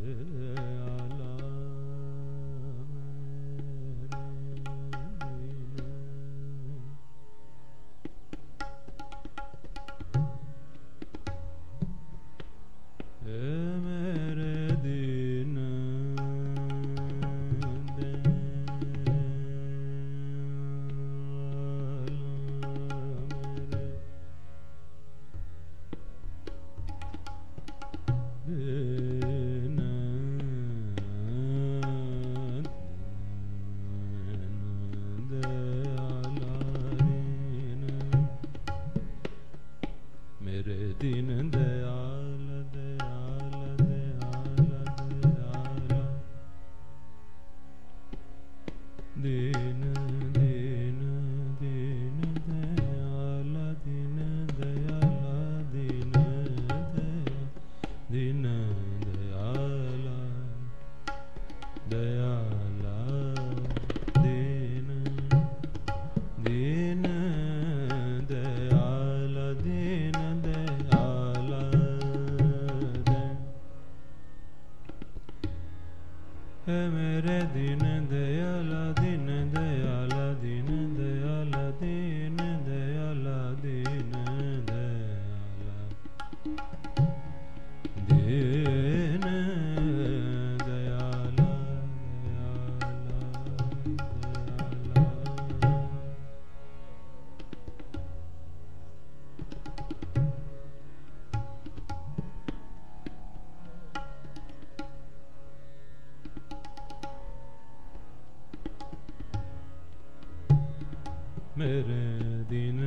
मेरे दिन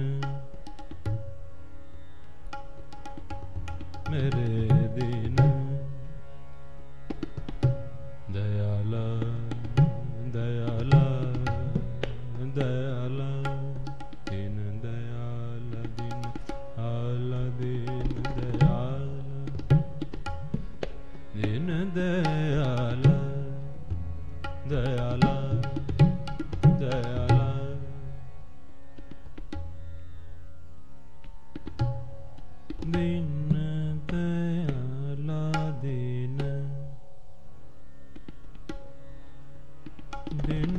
दयाला दयाला दयाला दिन दयाला दिन आला दिन दयाला दयाला दयाला दिन दयाला दिन दिन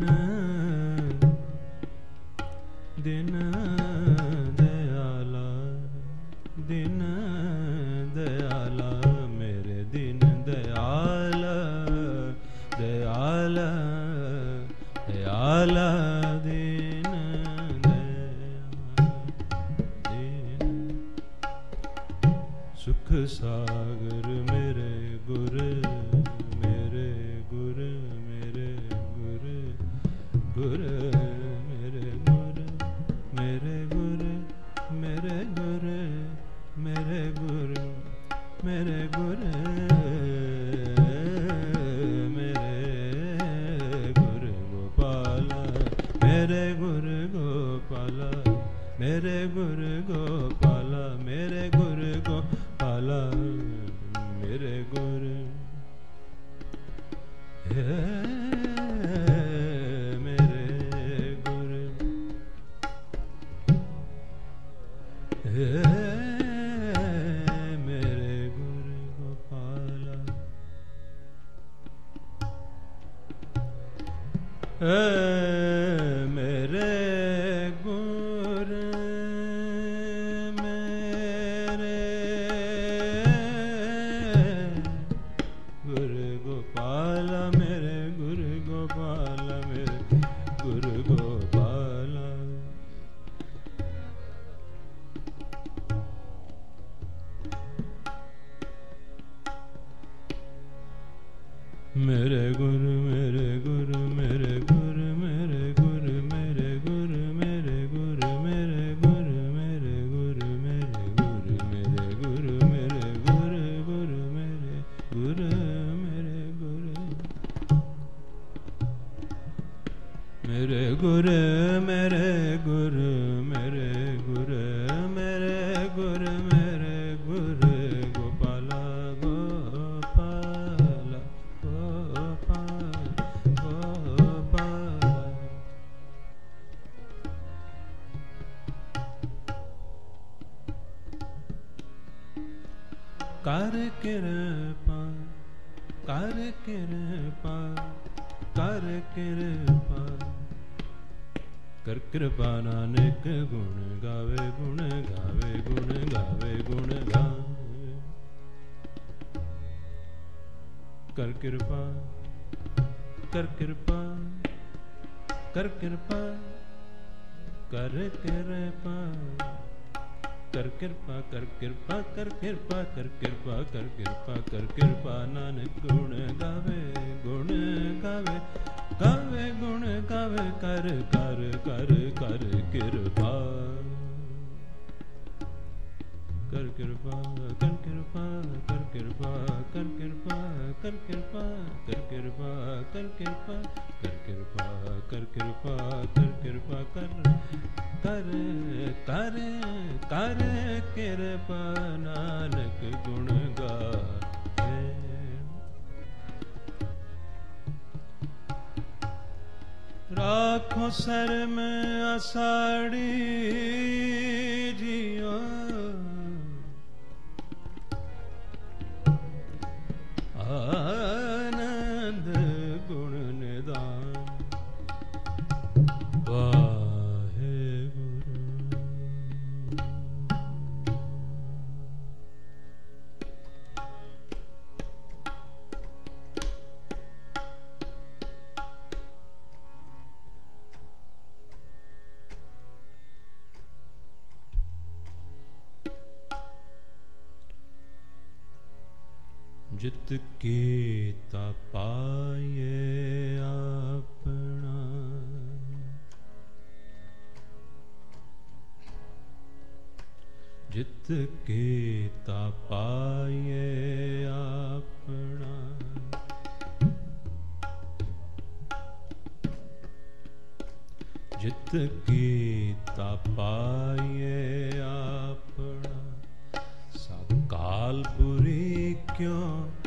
दिन दयाला दिन दयाला मेरे दिन दयाला दयाला दयाला दिन सुख सागर मेरे गुर मेरे गुर मेरे गुर गुर मेरे गुर मेरे गुर मेरे गुर मेरे गुर मेरे गुर मेरे गुर गोपाला मेरे गुर गोपाला मेरे गुर गोपाला मेरे गुर गोपाला मेरे गुर मेरे गुर मेरे गुर गोपाला मेरे गुर मेरे गुरु मेरे गुरु मेरे गुरु मेरे गुरु मेरे गुरु मेरे गुरु मेरे गुरु मेरे गुरु मेरे गुरु मेरे गुरु मेरे गुरु गुरु मेरे गुरु मेरे गुरु मेरे गुरु मेरे गुरु मेरे गुरु मेरे गुरु मेरे गुरु गोपाला गोपाला कर कृपा कर कृपा कर कृपा कर कृपा नानक गुण गावे गुण गावे गुण गावे गुण गावे कर कृपा कर कृपा कर कृपा कर कृपा कर कृपा कर कृपा कर कृपा कर कृपा कर कृपा कर कृपा नानक गुण गावे गावे गावे गुण गावे कर कर कर कर कृपा कर कृपा कर कृपा कर कृपा कर कृपा कर कृपा कर कृपा कर कृपा कर कृपा कर कृपा कर कृपा कर कर कर कर कृपा नानक गुण गावे राखो सर में आषाढ़ी जियो आनंद गुण निदान जित कीता पाए अपना जित कीता पाए अपना जित कीता पाए अपना काल बुरी क्यों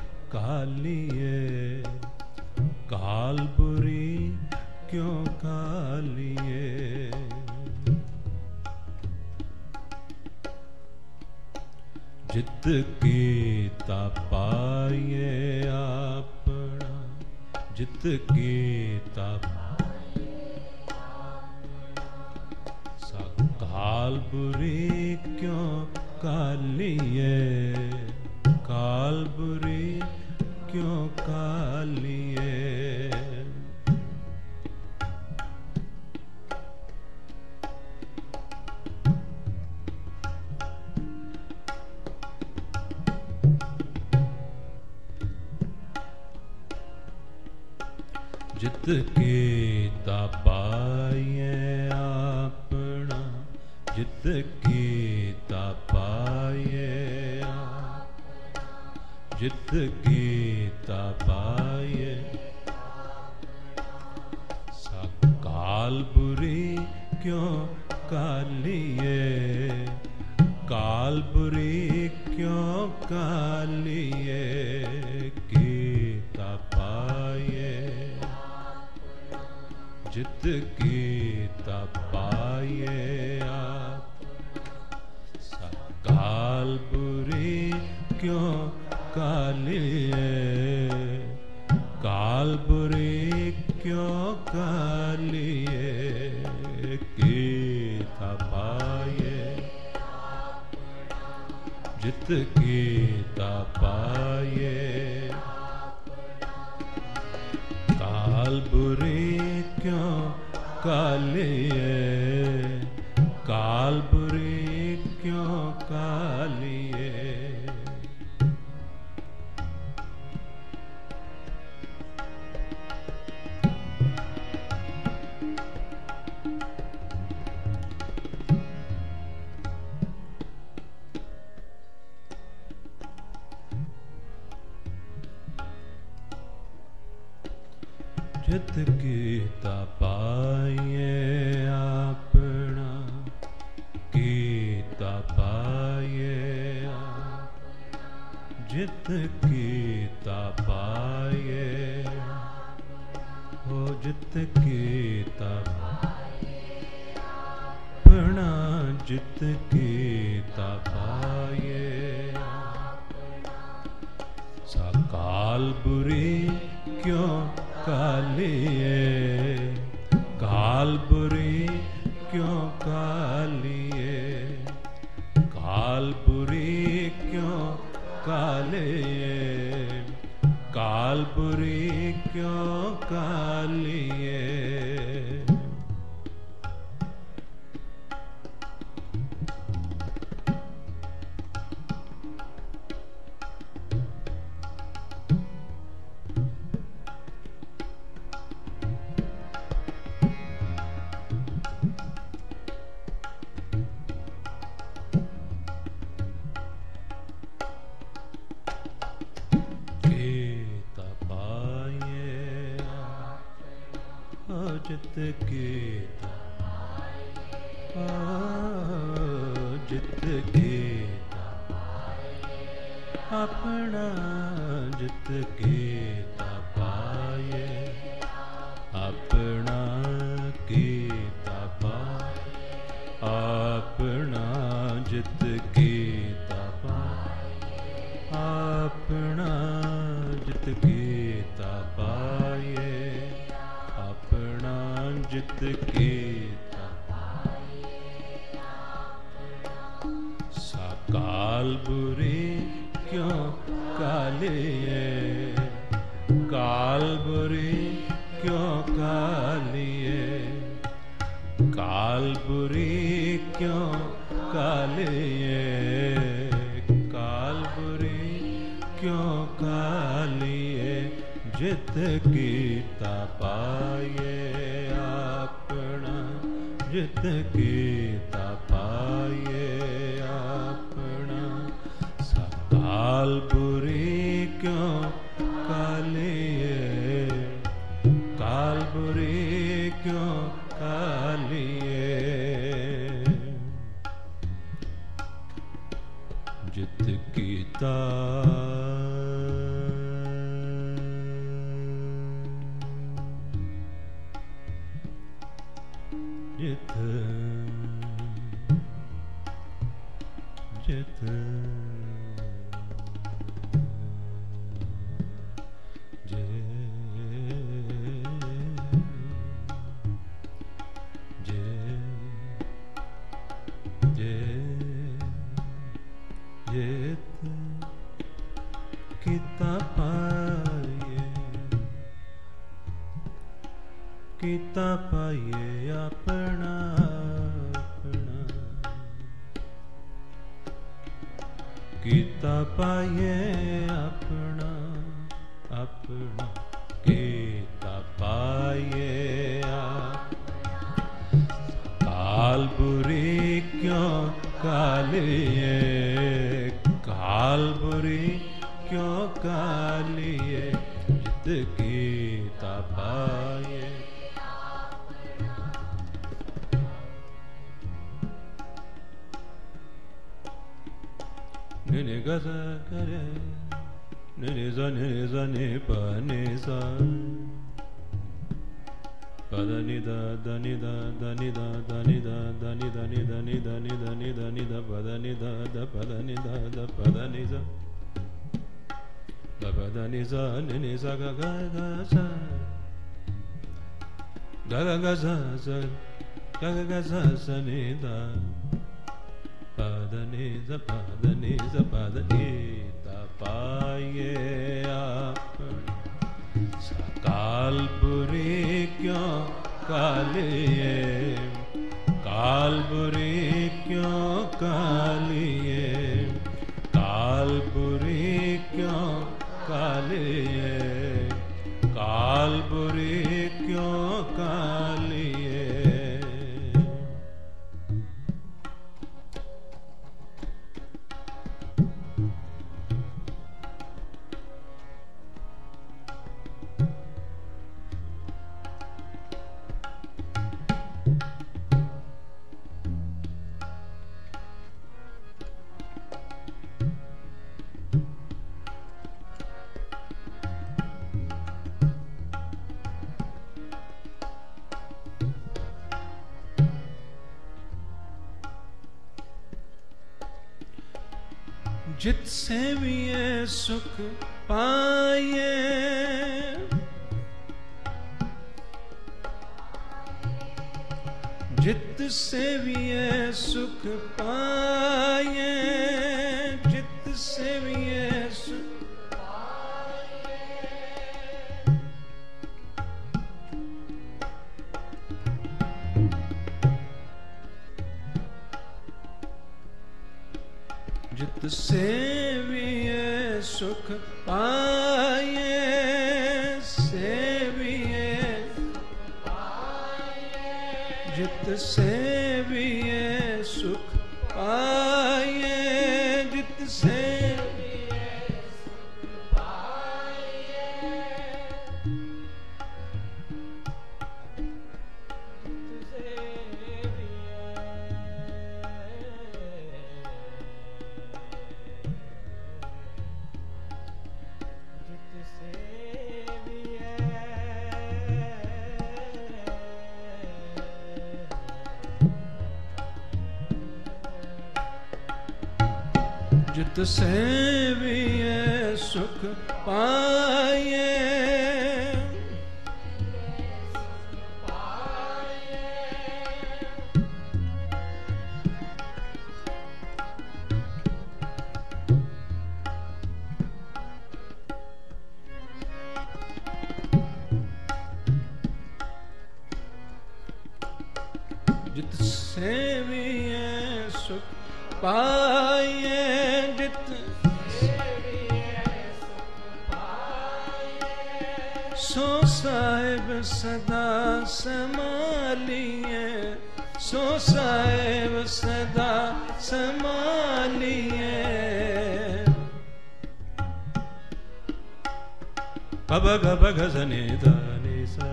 कालिए काल बुरी क्यों कालिए जित कीता पाए अपना जित कीता काल बुरी क्यों कालिए काल बुरी क्यों कालिए जित कीता पाए अपना जित कीता पाए जित कीता पाए काल बुरी क्यों कालिए काल बुरी क्यों कालिए कीता पाए जित कीता पाए काल बुरी क्यों कालिए काल बुरी क्यों कालिए कीता पाए जित कीता पाए काल बुरी क्यों कालिए काल बुरी क्यों कालिए जित कीता पाए अपना कीता पाए जित कीता पाए हो जित कीता अपना जित कीता पाए सकाल काल बुरी क्यों कालिए, काल बुरी क्यों कालिए, काल बुरी क्यों कालिए, काल बुरी क्यों कालिए। जित गीता जित गीता अपना जित गीता पाए, अपना गीता पाए, अपना जित गीता पाए, अपना जित गीता पाए, अपना जित गीता। काल बुरी क्यों कालिए, काल बुरी क्यों कालिए, काल बुरी क्यों कालिए, काल बुरी क्यों कालिए। जित गीता पाए, अपना जित गीता पाए, अपना काल बुरी क्यों कालिए, काल बुरी क्यों कालिए। जित गीता जित जित गीता पाए, गीता पाए, अपना अपना गीता पाए, अपना अपना गीता पाए। काल बुरी क्यों कालिए, काल बुरी क्यों कालिए। जित गीता पाए, निने गजा करे, निने जने पने सा, पदनि दा दनि दा दनि दा दनि दा दनि दनि दनि दनि दनि दनि दा पदनि दा द पदनि दा द पदनि सा, द पदनि सा निने सा ग ग ग सा, ग ग ग सा सा, ग ग ग सा सा नि दा, पदनि सा पदनि सा पदनि दा पाए। काल बुरी क्यों कालिए, काल बुरी क्यों कालिए, काल बुरी क्यों कालिए, काल बुरी क्यों कालिए। जित सेविए सुख पाए, जित सेविए सुख पाए, जित सेविए सुख पाए, जित सेविए सुख पाए, सेविए जित सेविए सुख पाए, जित सेविए सुख पाए, जित सेविए सुख पाए, जित सेविए सुख पाए, जित सेविए सुख पाए, सो साहिब सदा संभालिए, सो साहिब सदा संभालिए, पब ग ग ज़ने ध नि सा,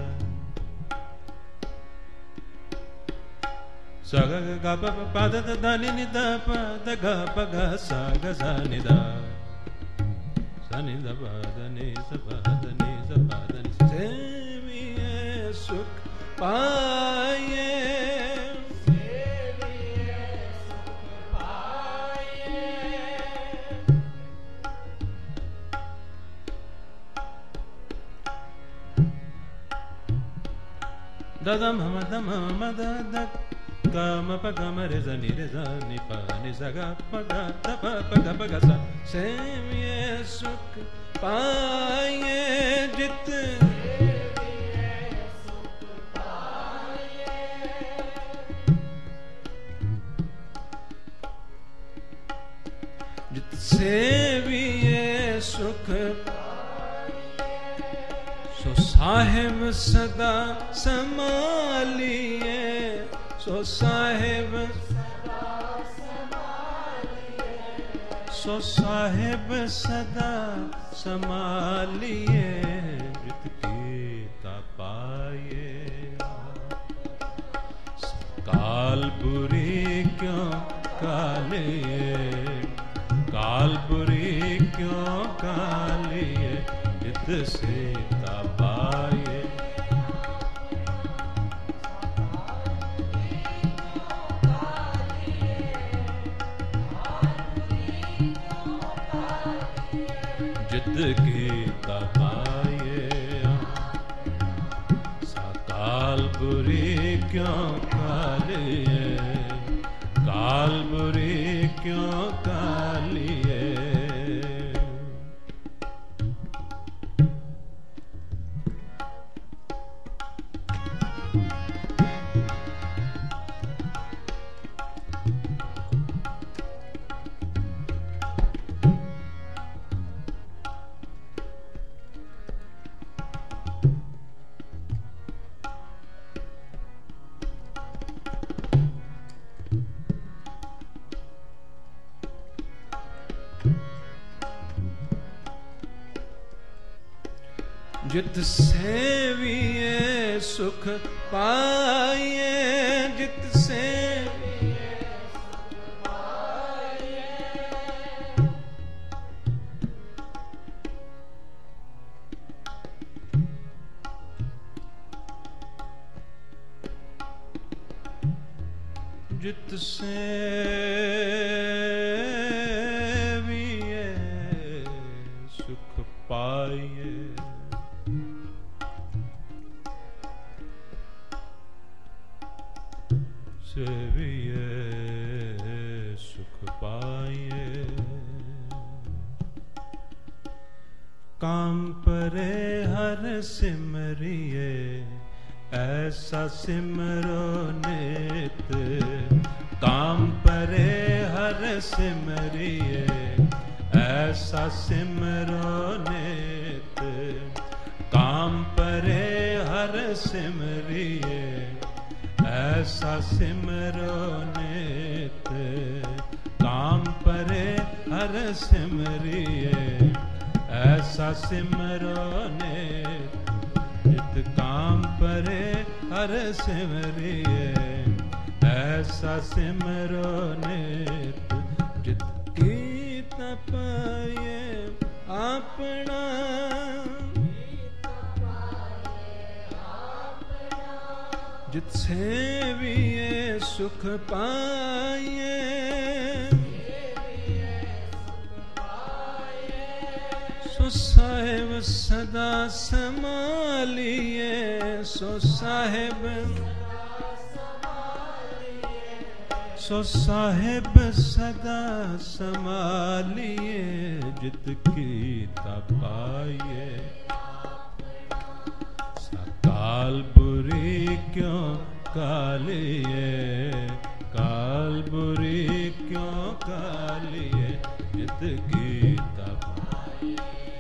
सा ग ग प प द द ध नि नि ध प द ग प ग सा ग सा नि ध, सा नि ध प द नि स प द नि स प द नि, सेविए सुख पाए, सेविए सुख पाए, द द म द द ग म प ग म रे ज नि प नि स ग प ग द प प ग प ग सा, सेविए सुख पाए, जित सेविए सुख पाए, जित सेविए सुख सो साहिब सदा संभालिए, सो साहिब सदा संभालिए, सो साहिब सदा संभालिए, जित कीता पाए, कालपुरी क्यों कालिए, कालपुरी क्यों कालिए, जित सीता पाए, जित कीता पाए, कालपुरी क्यों कालिए, कालपुरी क्यों कालिए, जित सेविए सुख पाए, जित सेविए सुख पाए, जित सेविए सुख सेविए सुख पाइए। काम परे हर सिमरिए ऐसा सिमरो नित। काम परे हर सिमरिए ऐसा सिमरो नित। काम परे हर सिमरिए ऐसा सिमरो नित। काम परे हर सिमरिए ऐसा सिमरो नित। नित काम परे हर सिमरिए ऐसा सिमरो नित। जित की तपये अपना जित सेविए सुख पाइए। सो साहेब सदा संभालिए। सो साहेब सदा संभालिए। जित की तपाइए काल बुरी क्यों कालिए। काल बुरी क्यों कालिए। जित की तपाइए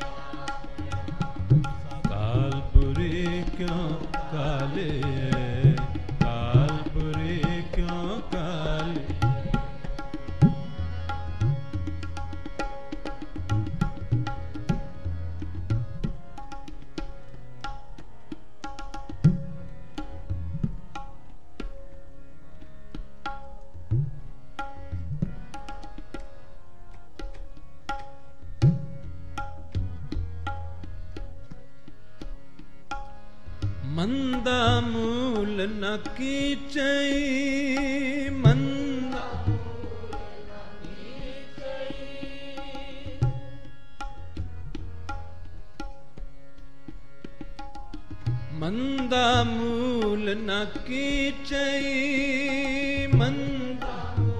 काल बुरी क्यों कालिए। काल बुरी क्यों कालिए। मंदा मूल न कीचई। मंदा मंदा मूल न कीचई। मंदा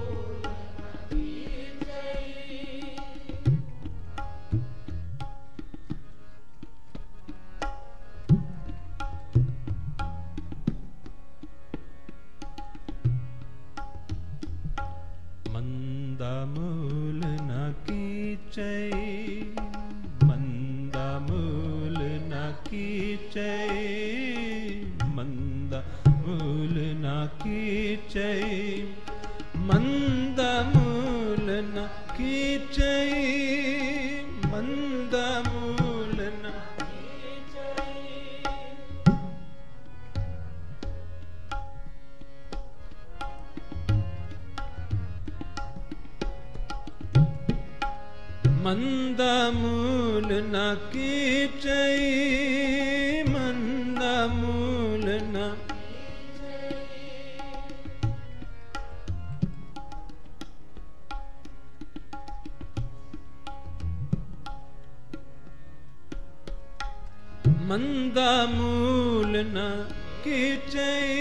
मूल न कीचई। मंदा मूल न कीचई। मंदा मूल न कीचई। मंदा मूल न कीचई। मंदा मूल न मंदा मूल न कीचई। मंदा मूल न मंदा मूल न कीचई।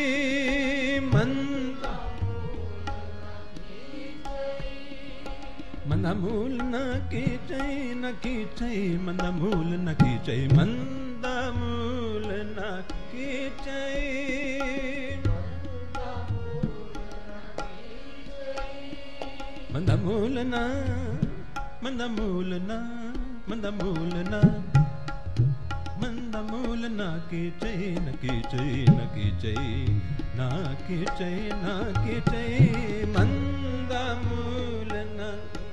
मंदा मूल न कीचई न कीचई। मंदा मूल न कीचई। मंदा मूल न कीचई। मंदा मूल न मंदा मूल न मंदा मूल न मंदा मूल न कीचई न कीचई न कीचई न कीचई न कीचई। मंदा मूल न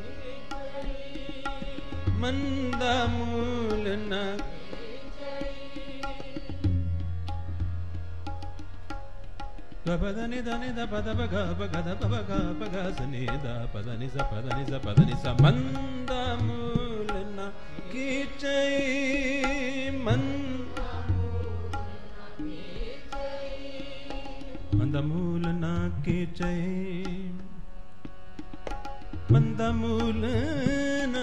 मंदा मूल न पदनि धनि ध पद ग ग ध प ग प ग स नि द पदनि स पदनि स पदनि स। मंदा मूल न कीचई। मंदा मूल न कीचई। मंदा मूल न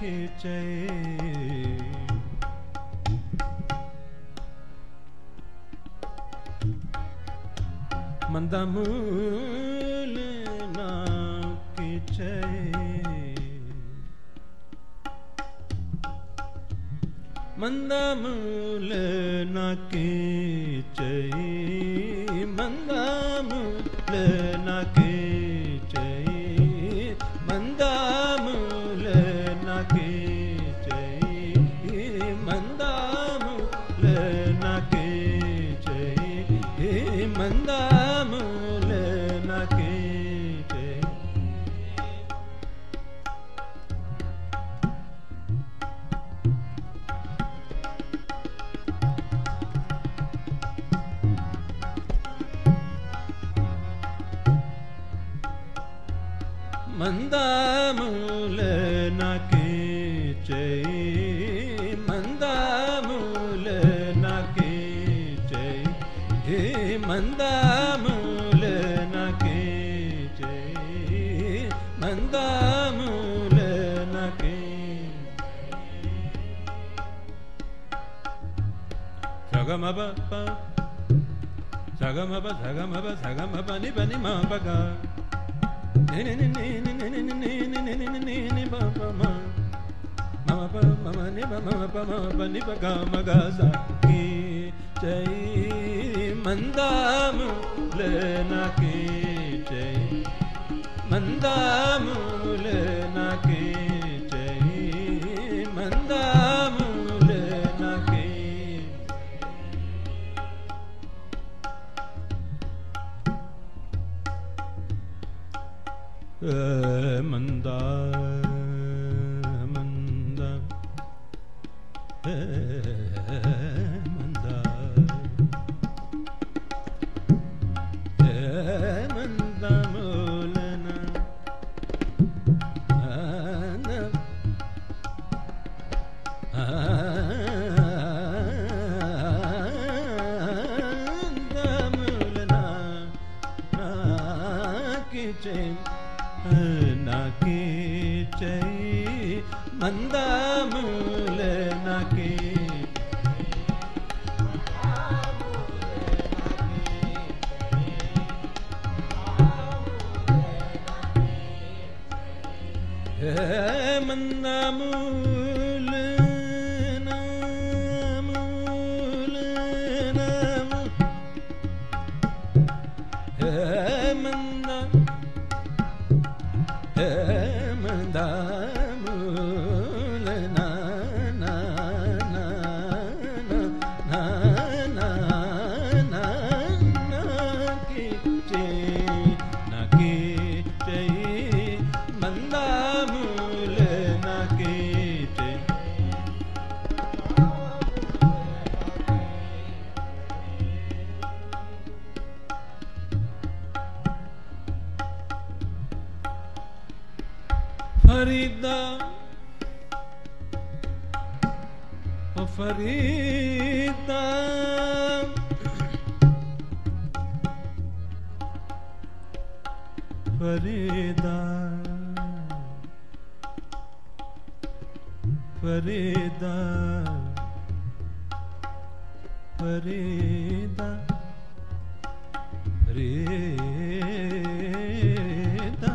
कीचई। मंदा मूल ना किचै मंदा मूल ना किचै मंदा मूल ना किचै मंदा मूल ना किचै मंदा मूल ना किचै मंदा मूल ना किचै मंदा मूल ना किचै मंदा मूल ना किचै मंदा मूल ना किचै मंदा मूल ना किचै sagama ni pa ni ma pa ga ni ni ni ni ni ni ni ni ni ni ni ni pa pa ma ma pa ma ni pa ma pa ni pa ga ma ga sa ki chai manda mul na ki chai manda mul na ki chai manda mul na ki मंदा मंदा मंदा मंदा मूलना मूलना ना किचै ना किचै मंदा मूल ना की मंदा मूल ना मूल ना मंदा मंदा मूल ना ना ना ना ना ना ना किचै ना किचै मंदा मूल ना किचै फरीदा ओ फरीदा फरीदा फरीदा फरीदा फरीदा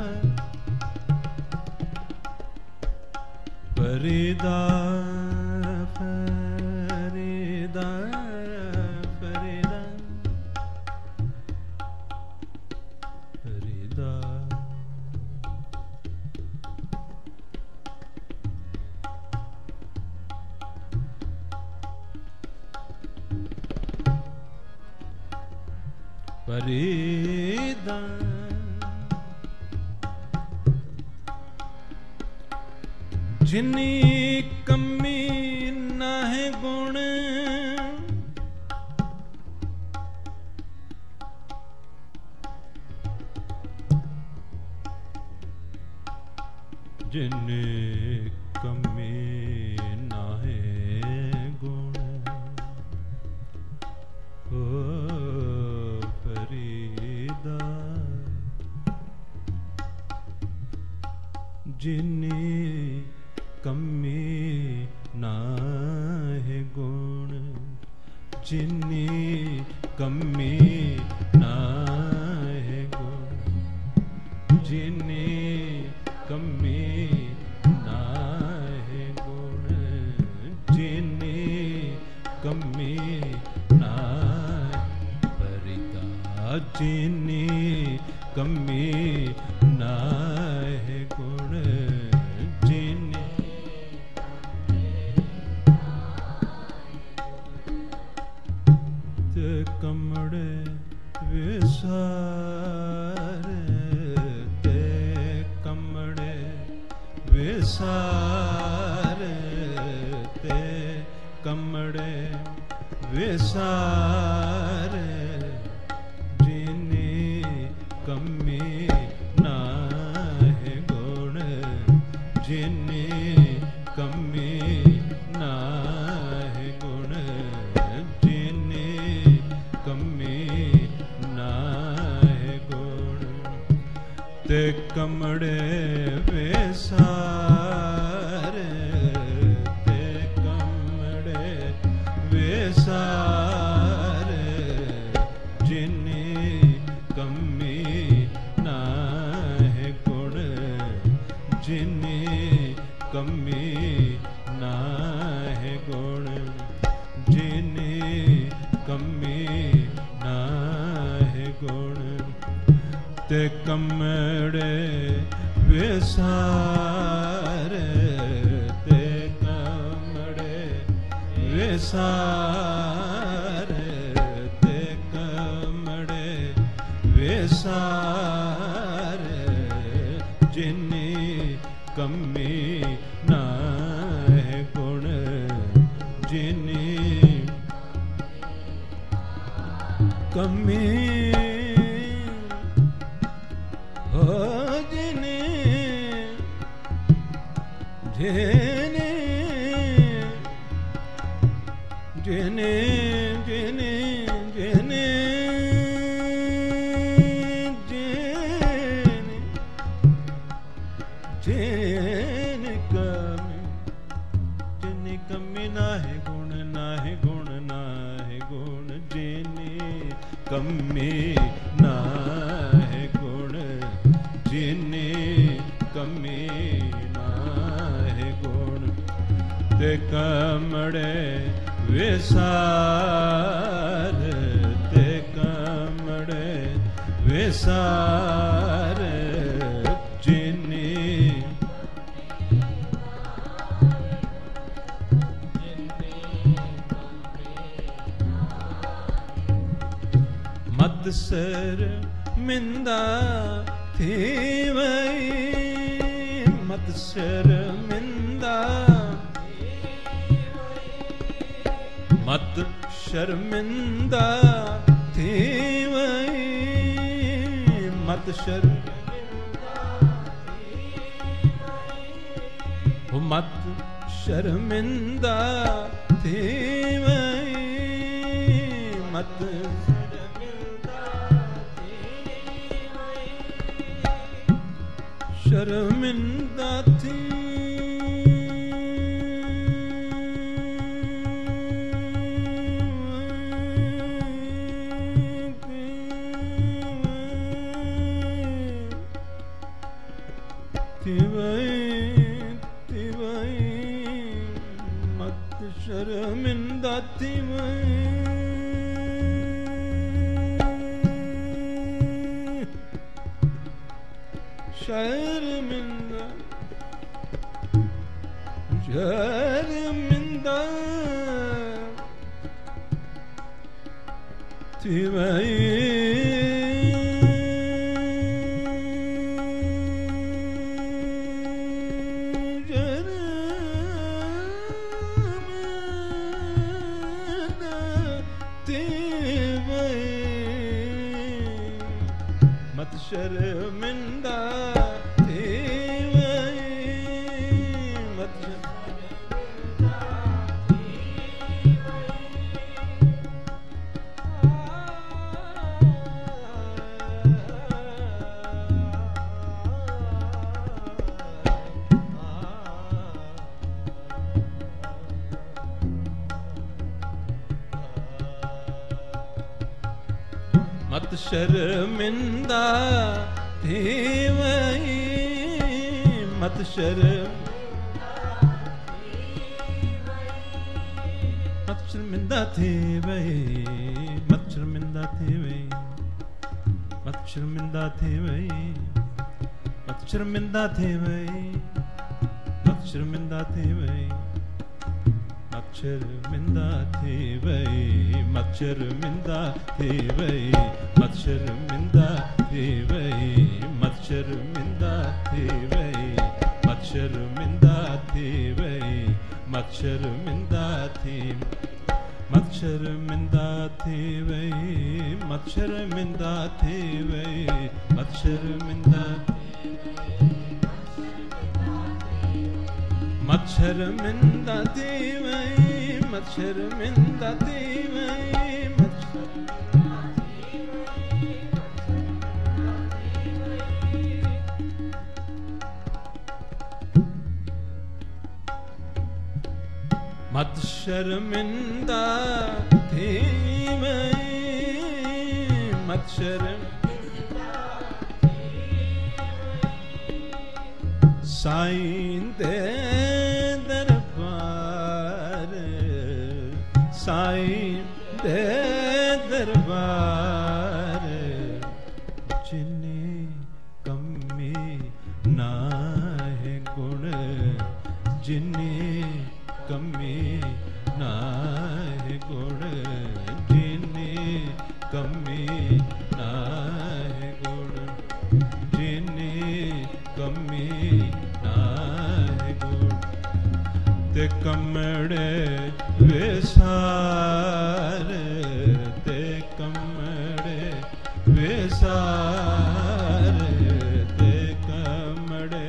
फरीदा फरीदा फरीदा फरीदा फरीदा जिन्नी कमी ना है गुण जिन्नी कमी ना है गुण ओ फरीदा जिन्नी कमी ना है गुण जिन्नी कमी ना ਜਿਨੀ ਕਮੀ ਨਾਹਿ ਗੁਣ, ਜਿਨੀ ਕਮੀ ਨਾਹਿ ਪਰਿਤਾ, ਜਿਨੀ ਕਮੀ ਨਾਹਿ ਗੁਣ, ਜਿਨੀ ਤੇ ਕਮੜੇ ਵਿਸਾਰੇ, ਤੇ ਕਮੜੇ ਵਿਸਾਰੇ, ਤੇ ਕਮੜੇ ਵਿਸਾਰੇ, ਜਿਨੀ ਕਮੀ ਨਾਹਿ ਗੁਣ, ਜਿਨੀ ਕਮੀ ਨਾਹਿ ਗੁਣ, ਜਿਨੀ ਕਮੀ ਨਾਹਿ ਗੁਣ, ਤੇ ਕਮੜੇ ਵਿਸਾਰੇ, ਤੇ ਕਮੜੇ ਵਿਸਾਰੇ, ਜਿਨੀ ਕਮੀ ਨਾਹਿ ਗੁਣ, ਜਿਨੀ ਕਮੀ ਨਾਹਿ ਗੁਣ, ਜਿਨੀ ਕਮੀ ਨਾਹਿ ਗੁਣ, ਤੇ ਕਮੜੇ ਵਿਸਾਰੇ, ਤੇ ਕਮੜੇ ਵਿਸਾਰੇ, ਤੇ ਕਮੜੇ ਵਿਸਾਰੇ, ਜਿਨੀ ਕਮੀ ਨਾਹਿ ਗੁਣ, ਜਿਨੀ ਕਮੀ ਹੋ, ਜਿਨੀ ਜਿਨੀ ਜਿਨੀ ਜਿਨੀ ਜਿਨੀ ਜਿਨੀ ਕਮੀ, ਜਿਨੀ ਕਮੀ ਨਾਹਿ ਗੁਣ, ਨਾਹਿ ਗੁਣ, ਨਾਹਿ ਗੁਣ, ਜਿਨੀ ਕਮੀ ਨਾਹਿ ਗੁਣ, ਜਿਨੀ ਕਮੀ ਨਾਹਿ ਗੁਣ, ਤੇ ਕਮੜੇ ਵਿਸਾਰੇ, ਤੇ ਕਮੜੇ ਵਿਸਾਰੇ, ਜਿਨੀ ਮਤ ਸਿਰ ਮਿੰਦਾ ਥੀਵਈ, ਮਤ ਸਿਰ ਮਿੰਦਾ, ਮਤ ਸ਼ਰਮਿੰਦਾ ਥੀਵਈ, ਮਤ ਮਤ ਸ਼ਰਮਿੰਦਾ ਥੀਵਈ, ਮਤ ਸ਼ਰਮਿੰਦਾ ਥੀ, ਸ਼ਰਮਿੰਦਾ ਥੀਵਈ, ਸ਼ਰਮਿੰਦਾ, ਸ਼ਰਮਿੰਦਾ ਥੀਵਈ, ਸ਼ਰਮਿੰਦਾ ਥੀਵਈ, ਮਤ ਸ਼ਰਮਿੰਦਾ ਥੀਵਈ, ਮਤ ਸ਼ਰਮਿੰਦਾ धीमहि मत शर्मिंदा धीमहि मत शर्मिंदा धीमहि मत शर्मिंदा धीमहि मत शर्मिंदा धीमहि मत शर्मिंदा धीमहि मत शर्मिंदा धीमहि मत शर्मिंदा धीमहि मत शर्मिंदा धीमहि मत शर्मिंदा धीमहि मत शर्मिंदा धीमहि मत शर्मिंदा धीमहि मत शर्मिंदा धीमहि मत शर्मिंदा धीमहि मत शर्मिंदा मत शर्मिंदा धीमहि मत शर्मिंदा धीमहि मत शर्मिंदा धीमहि मत शर्मिंदा साईं दे दरबार साईं दे दरबार जिन्हें कमी ना है गुण जिन्हें कमी ना है गुण जिन्हें कमी ना है गुण जिन्हें कमी ना है गुण ते कमड़े वेसार ते कमड़े वेसार ते कमड़े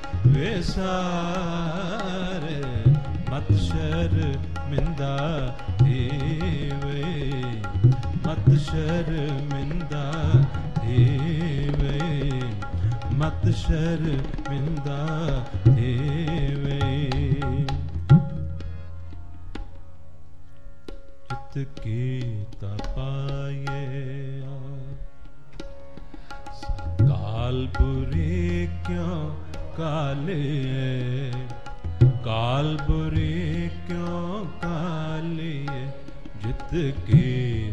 वेसार मत शर्मिंदा धीवे मत शर्मिंदा धीवे मत शर्मिंदा धीवे चित की तपाए काल बुरे क्यों काले काल बुरे क्यों काले जित के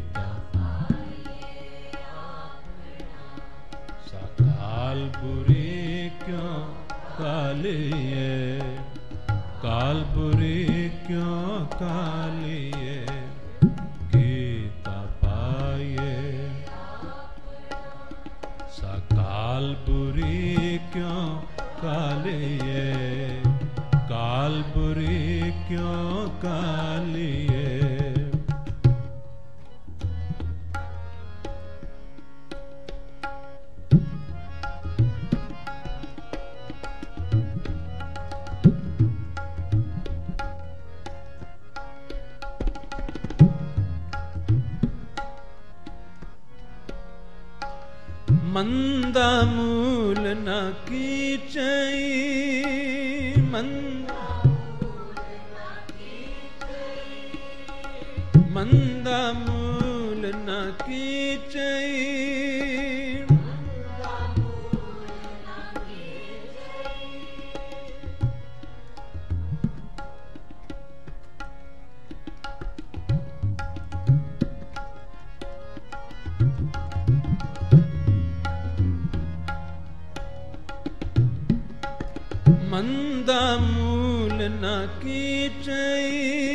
काल बुरे क्यों काले काल बुरे क्यों काले गीता पाए काल बुरे क्यों काले काल बुरे क्यों कालिए मंदा मूल न कीचई मंदा मूल न कीचई मंदा मूल न कीचई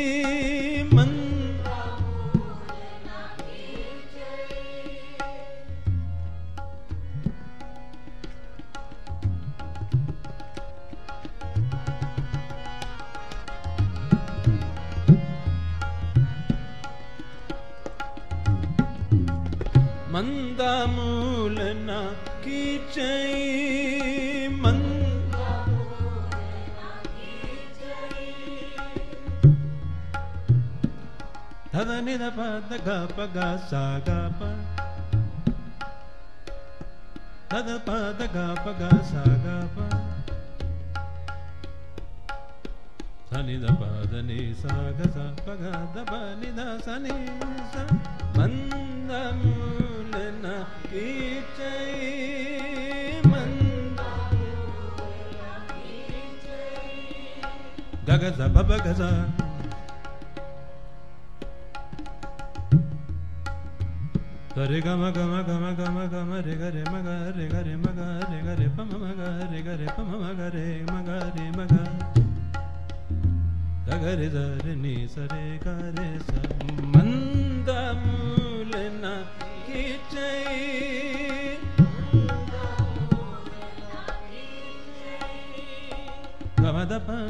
मंदा मूल न कीचई ध नि ध प ध ग प ग सा ग प ध ध प ध ग प ग सा ग प ध नि ध प ध नि सा ग सा प ग ध प नि ध सा नि सा मंद मूल न कीचई Bagaza babagaza. Re ga ma ga ma ga ma ga ma ga ma re ga re ma ga re ga re ma ga re ga re pa ma ga re ga re pa ma ga re ma ga re ma ga. Da ga re da re ni sa re ga re sa. Manda mool na kichai. Ga ma da pa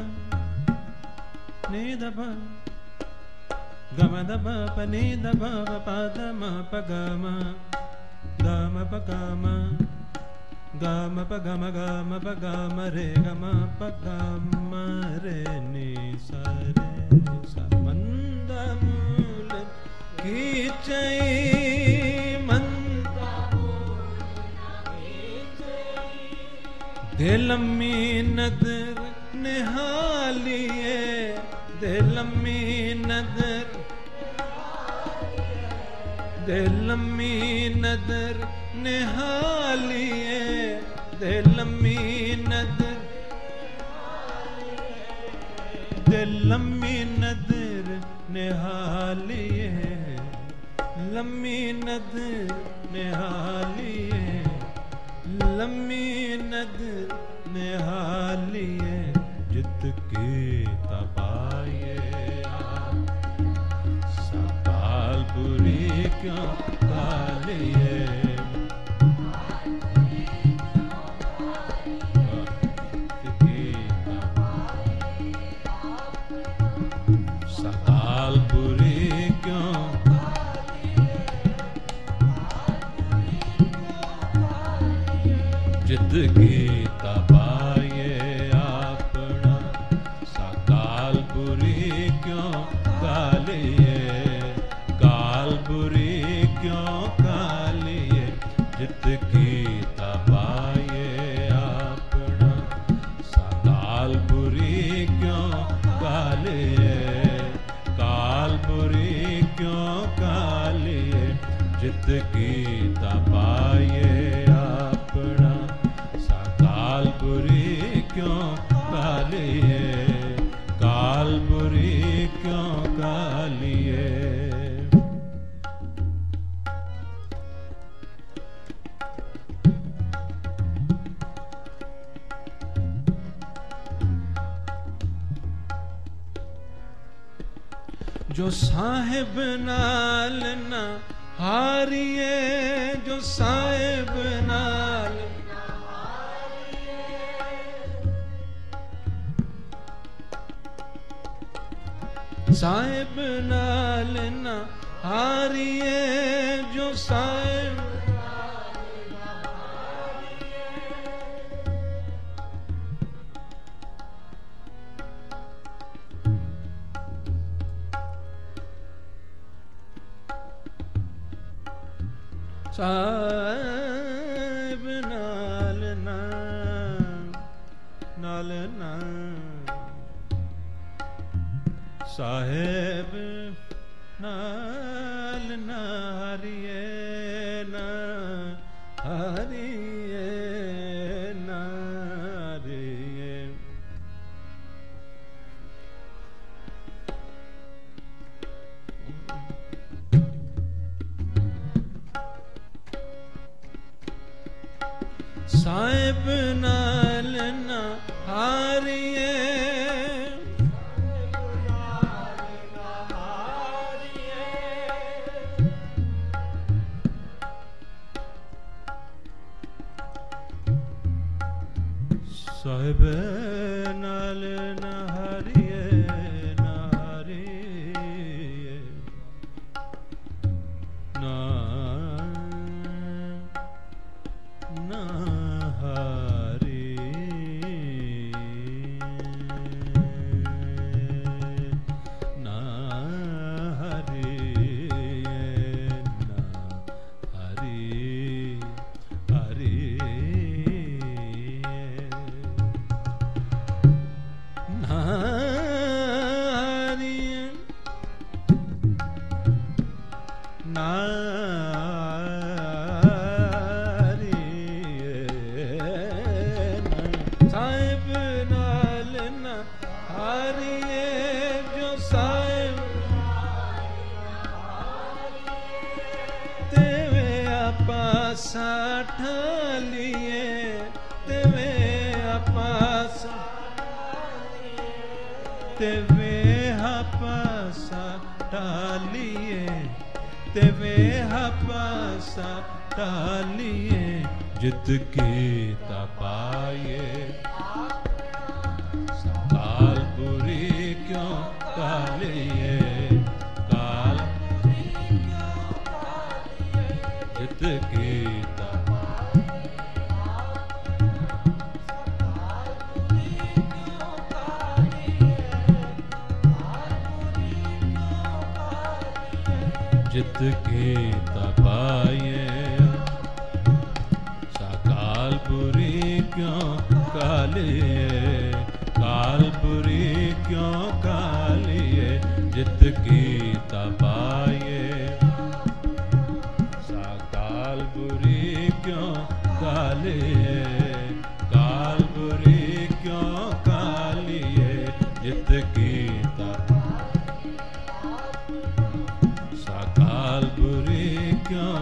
ni da pa. Gama da ba pa ni da ba pa da ma pa ga ma pa ga ma pa ga ma re ga ma pa ga ma re ni sa re sa. Manda mool ki chai manda mool ki chai. Dilammi nazar nihaliye dilammi nazar दिलम्मी नदर निहालिए दिलम्मी नदर दिलम्मी नदर निहालिए लम्मी नदर निहालिए लम्मी नदर निहालिए जित के तपाए बुरी क्यों कालिए सकाल बुरी क्यों जित की तपाए अपना सकाल बुरी क्यों कालिए बुरी क्यों कालिए जित की तपाए अपना सकाल बुरी क्यों कालिए काल बुरी क्यों कालिए जित की तपाए अपना सकाल बुरी क्यों कालिए काल बुरी क्यों कालिए. जो साहिब नाल ना हारिए जो साहिब नाल साहिब नाल ना हारिए जो साहिब साहिब नाल ना साहिब नाल ना हरिए ना हरिए ना हरिए. साहिब नाल ना हारिए साहिब नाल ना हारिए ना हारिए ना ना साहिब नाल ना हारिए पासा ठालिए तेवे पासा तेवे पासा ठालिए तेवे पासा ठालिए जित की तपाए काल बुरी क्यों कालिए काल जित की जित की तपाए कालपुरी क्यों कालिए कालपुरी क्यों कालिए जित की तपाए कालपुरी क्यों कालिए कालपुरी क्यों कालिए जित की कालपुरी क्यों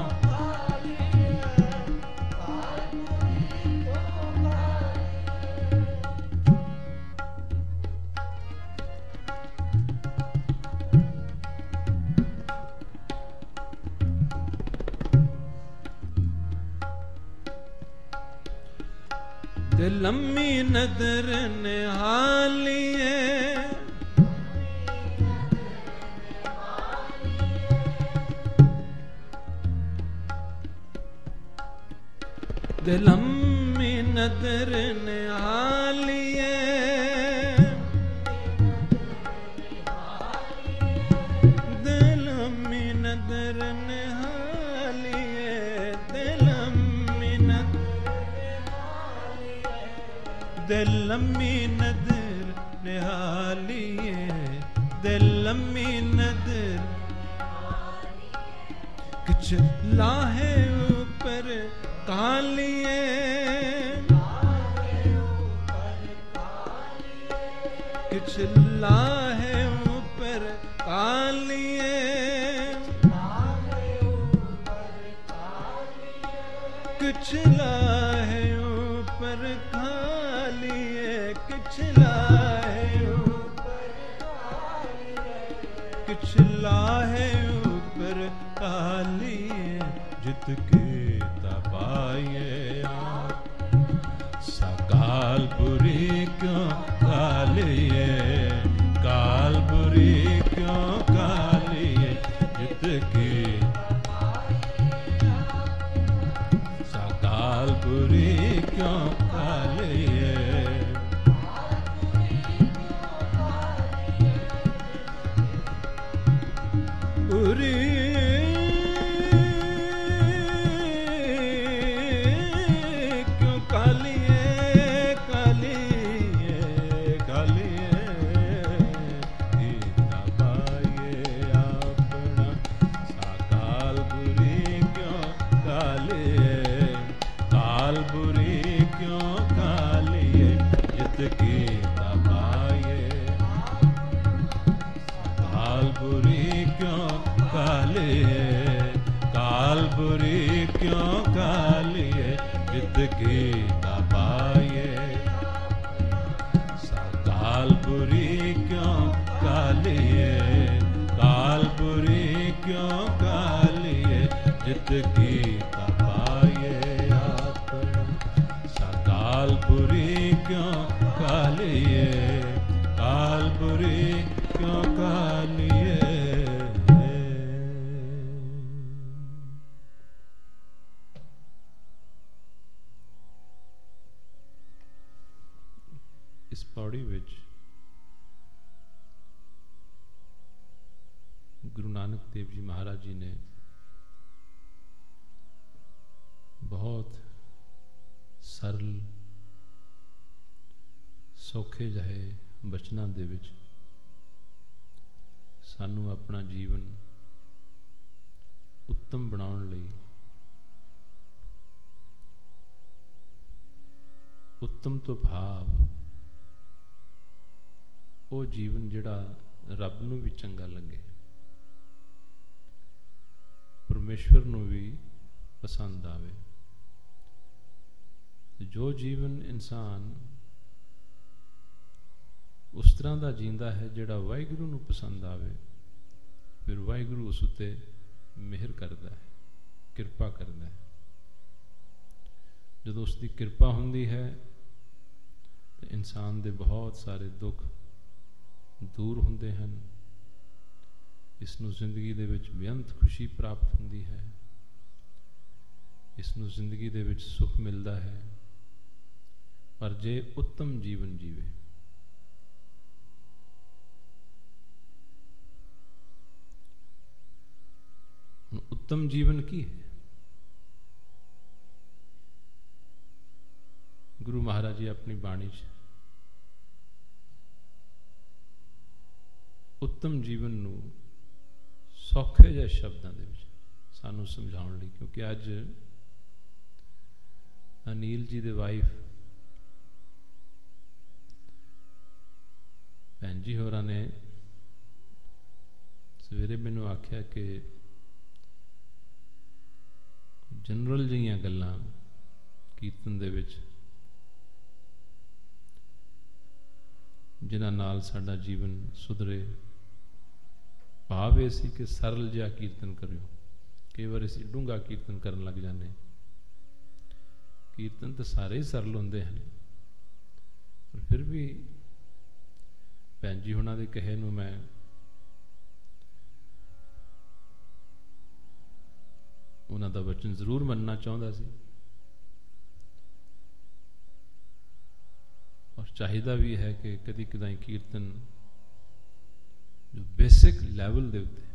लम्मी नदर निहालिए लम्मी नदर निहालिए लम्मी नदर निहालिए लम्मी लम्मी नदर निहालिए लम्मी नदर कुछ लाहे ऊपर कालिए कुछ लाहे ऊपर कालिए कुछ लाहे ऊपर खालिए कुछ लाहे कुछ लाहे ऊपर कालिए जित के तपाए सकाल बुरी क्यों कालिए काल बुरी क्यों कालिए जित की सकाल बुरी क्यों कालिए बुरी बुरी क्यों कालिए जित की तपाए काल बुरी क्यों कालिए काल बुरी क्यों कालिए जित की तपाए सकाल बुरी क्यों कालिए काल बुरी क्यों कालिए इस पौड़ी विच गुरु नानक देव जी महाराज जी ने बहुत सरल सौखे जहे बचनां दे विच सानू अपना जीवन उत्तम बनाउण लई उत्तम तो भाव वो जीवन जिहड़ा रब नूं भी चंगा लगे परमेश्वर नूं भी पसंद आवे जो जीवन इंसान उस तरह का जींदा है जिहड़ा वाहिगुरू नूं पसंद आवे, फिर वाहिगुरू उस उत्ते मेहर करता है, किरपा करता है। जदों उसकी किरपा हुंदी है तो इंसान दे बहुत सारे दुख दूर हुंदे हन, इसनूं जिंदगी दे विच बेअंत खुशी प्राप्त हुंदी है, इसनूं जिंदगी दे विच सुख मिलता है। पर जे उत्तम जीवन जीवे, उत्तम जीवन की है? गुरु महाराज जी अपनी बाणी च उत्तम जीवन नूं सौखे जिहे शब्दां दे विच सानूं समझाउण लई, क्योंकि अज अनील जी दे वाइफ भैन जी होरां ने सवेरे मैनूं आख्या कि जनरल जिहियां गल्लां कीर्तन दे विच जिन्हां नाल साडा जीवन सुधरे। भाव यह सी कि सरल जिहा कीर्तन करियो। कई बार असीं डूंगा कीर्तन करन लग जाने। कीर्तन तो सारे ही सरल होंदे हैं, पर फिर भी भैन जी हुणां दे कहे नूं मैं उन्हां दा वचन जरूर मनना चाहुंदा सी, और चाहिदा भी है कि कदी कदाई कीर्तन जो बेसिक लैवल दे उत्ते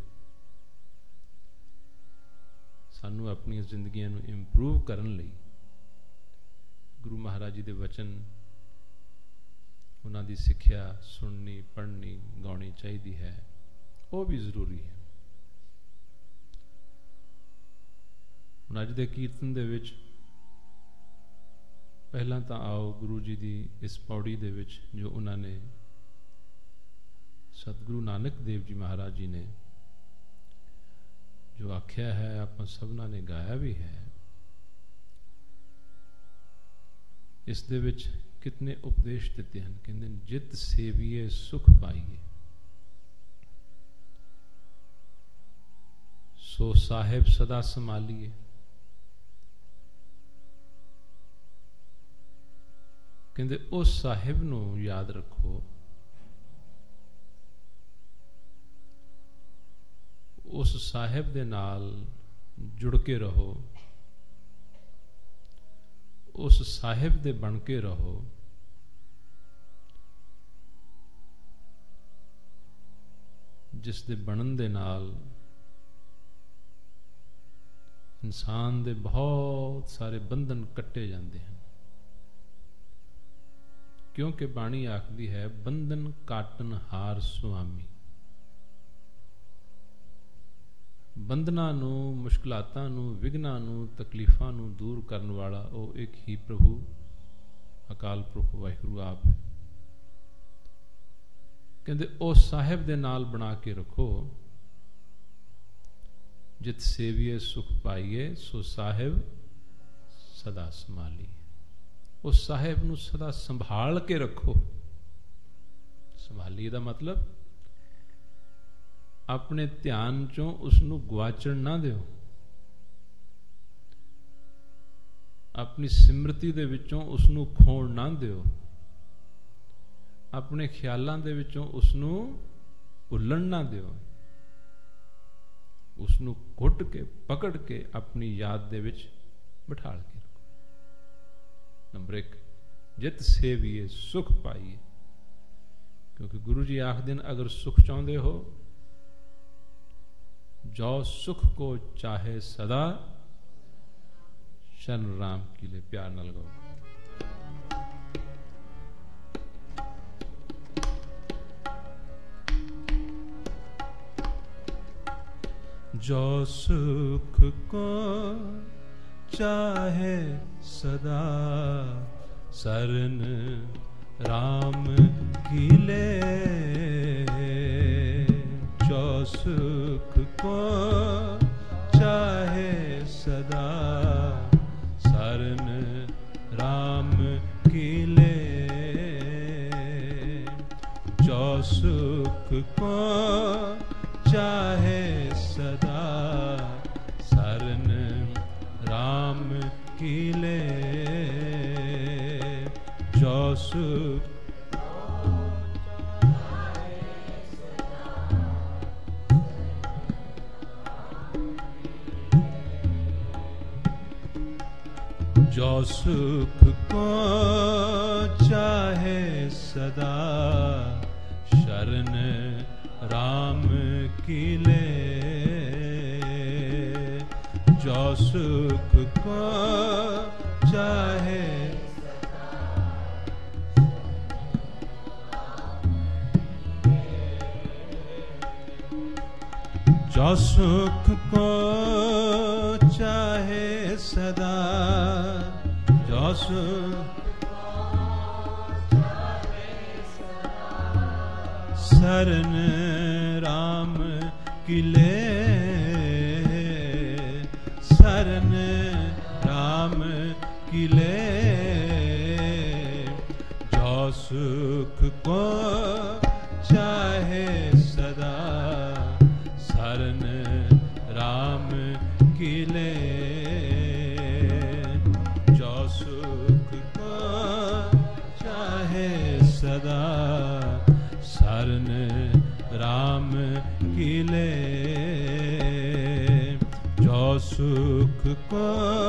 सानू अपनी जिंदगियां नूं इंप्रूव करन लई गुरु महाराज जी दे वचन, उन्हां दी सिक्ख्या सुननी, पढ़नी, गाउणी चाहिदी है, वो भी जरूरी है। हुण अज दे कीर्तन दे विच पहला तो आओ गुरु जी दी इस पौड़ी दे विच जो उन्होंने सतगुरु नानक देव जी महाराज जी ने जो आख्या है, आप सबना ने गाया भी है। इस दे विच कितने उपदेश दिते हैं। कहते जित सेविए सुख पाइए, सो साहेब सदा संभालिए। कहते उस साहिब नूं याद रखो, उस साहिब दे नाल जुड़ के रहो, उस साहिब दे बन के रहो। जिस दे बनन दे नाल इंसान दे बहुत सारे बंधन कट्टे जाते हैं, क्योंकि बाणी आखदी है बंधन काटन हार सुआमी। बंधना नू, मुश्किलातां नू, विघ्नां नू, तकलीफां नू दूर करन वाला वो एक ही प्रभु अकाल पुरख वाहिगुरू आप है। कहते उस साहिब दे नाल बना के रखो, जित सेविए सुख पाइए, सो साहिब सदा संभालिए। उस साहिब नू सदा संभाल के रखो। संभालिए दा मतलब अपने ध्यान चों उसनू गुआचण ना दिओ, अपनी सिमरती दे विचों उसनू खोण ना दिओ, अपने ख्यालां दे विचों उसनू भुल्लण ना दिओ। उसनू घुट के पकड़ के अपनी याद दे विच बिठाल के रखो। नंबर 1, जित सेविए सुख पाइए। क्योंकि गुरु जी आख दिन अगर सुख चाहते हो, जो सुख को चाहे सदा, शरण राम की ले प्यार न लगाओ। जो सुख को चाहे सदा, शरण राम की ले। जो सुख को चाहे सदा, शरण राम को चाहे सदा, शरण राम की ले। जो सुख जो सुख को चाहे सदा, शरण राम की ले। जो सुख को चाहे जो सुख को चाहे सदा, जो शरण राम की ले। शरण राम की ले। जो सुख को चाहे सदा, शरण राम की ले। जो सुख को चाहे सदा, शरण राम की ले। जो सुख को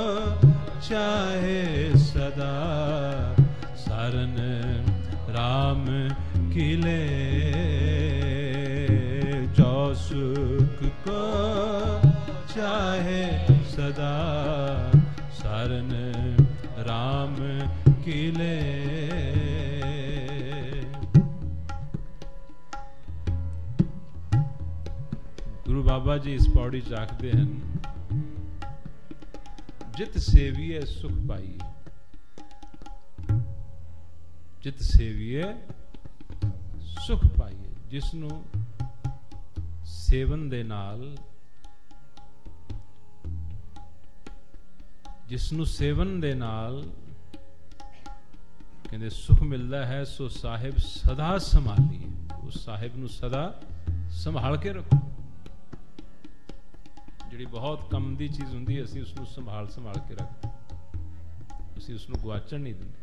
चाहे सदा, शरण राम की ले। जो सुख को चाहे सदा, शरण राम की ले। गुरु बाबा जी इस पौड़ी च आखदे हन, जित सेविए सुख पाइए। जित सेविए सुख पाइए। जिसनों सेवन दे नाल, जिसनों सेवन दे नाल कहते सुख मिलता है, सो साहिब सदा संभालिए। उस साहिब नूं सदा संभाल के रखो। जिहड़ी बहुत कम दी चीज़ हुंदी है, असीं उसनूं संभाल के रखते, असीं उसनूं गुआचण नहीं दिंदे।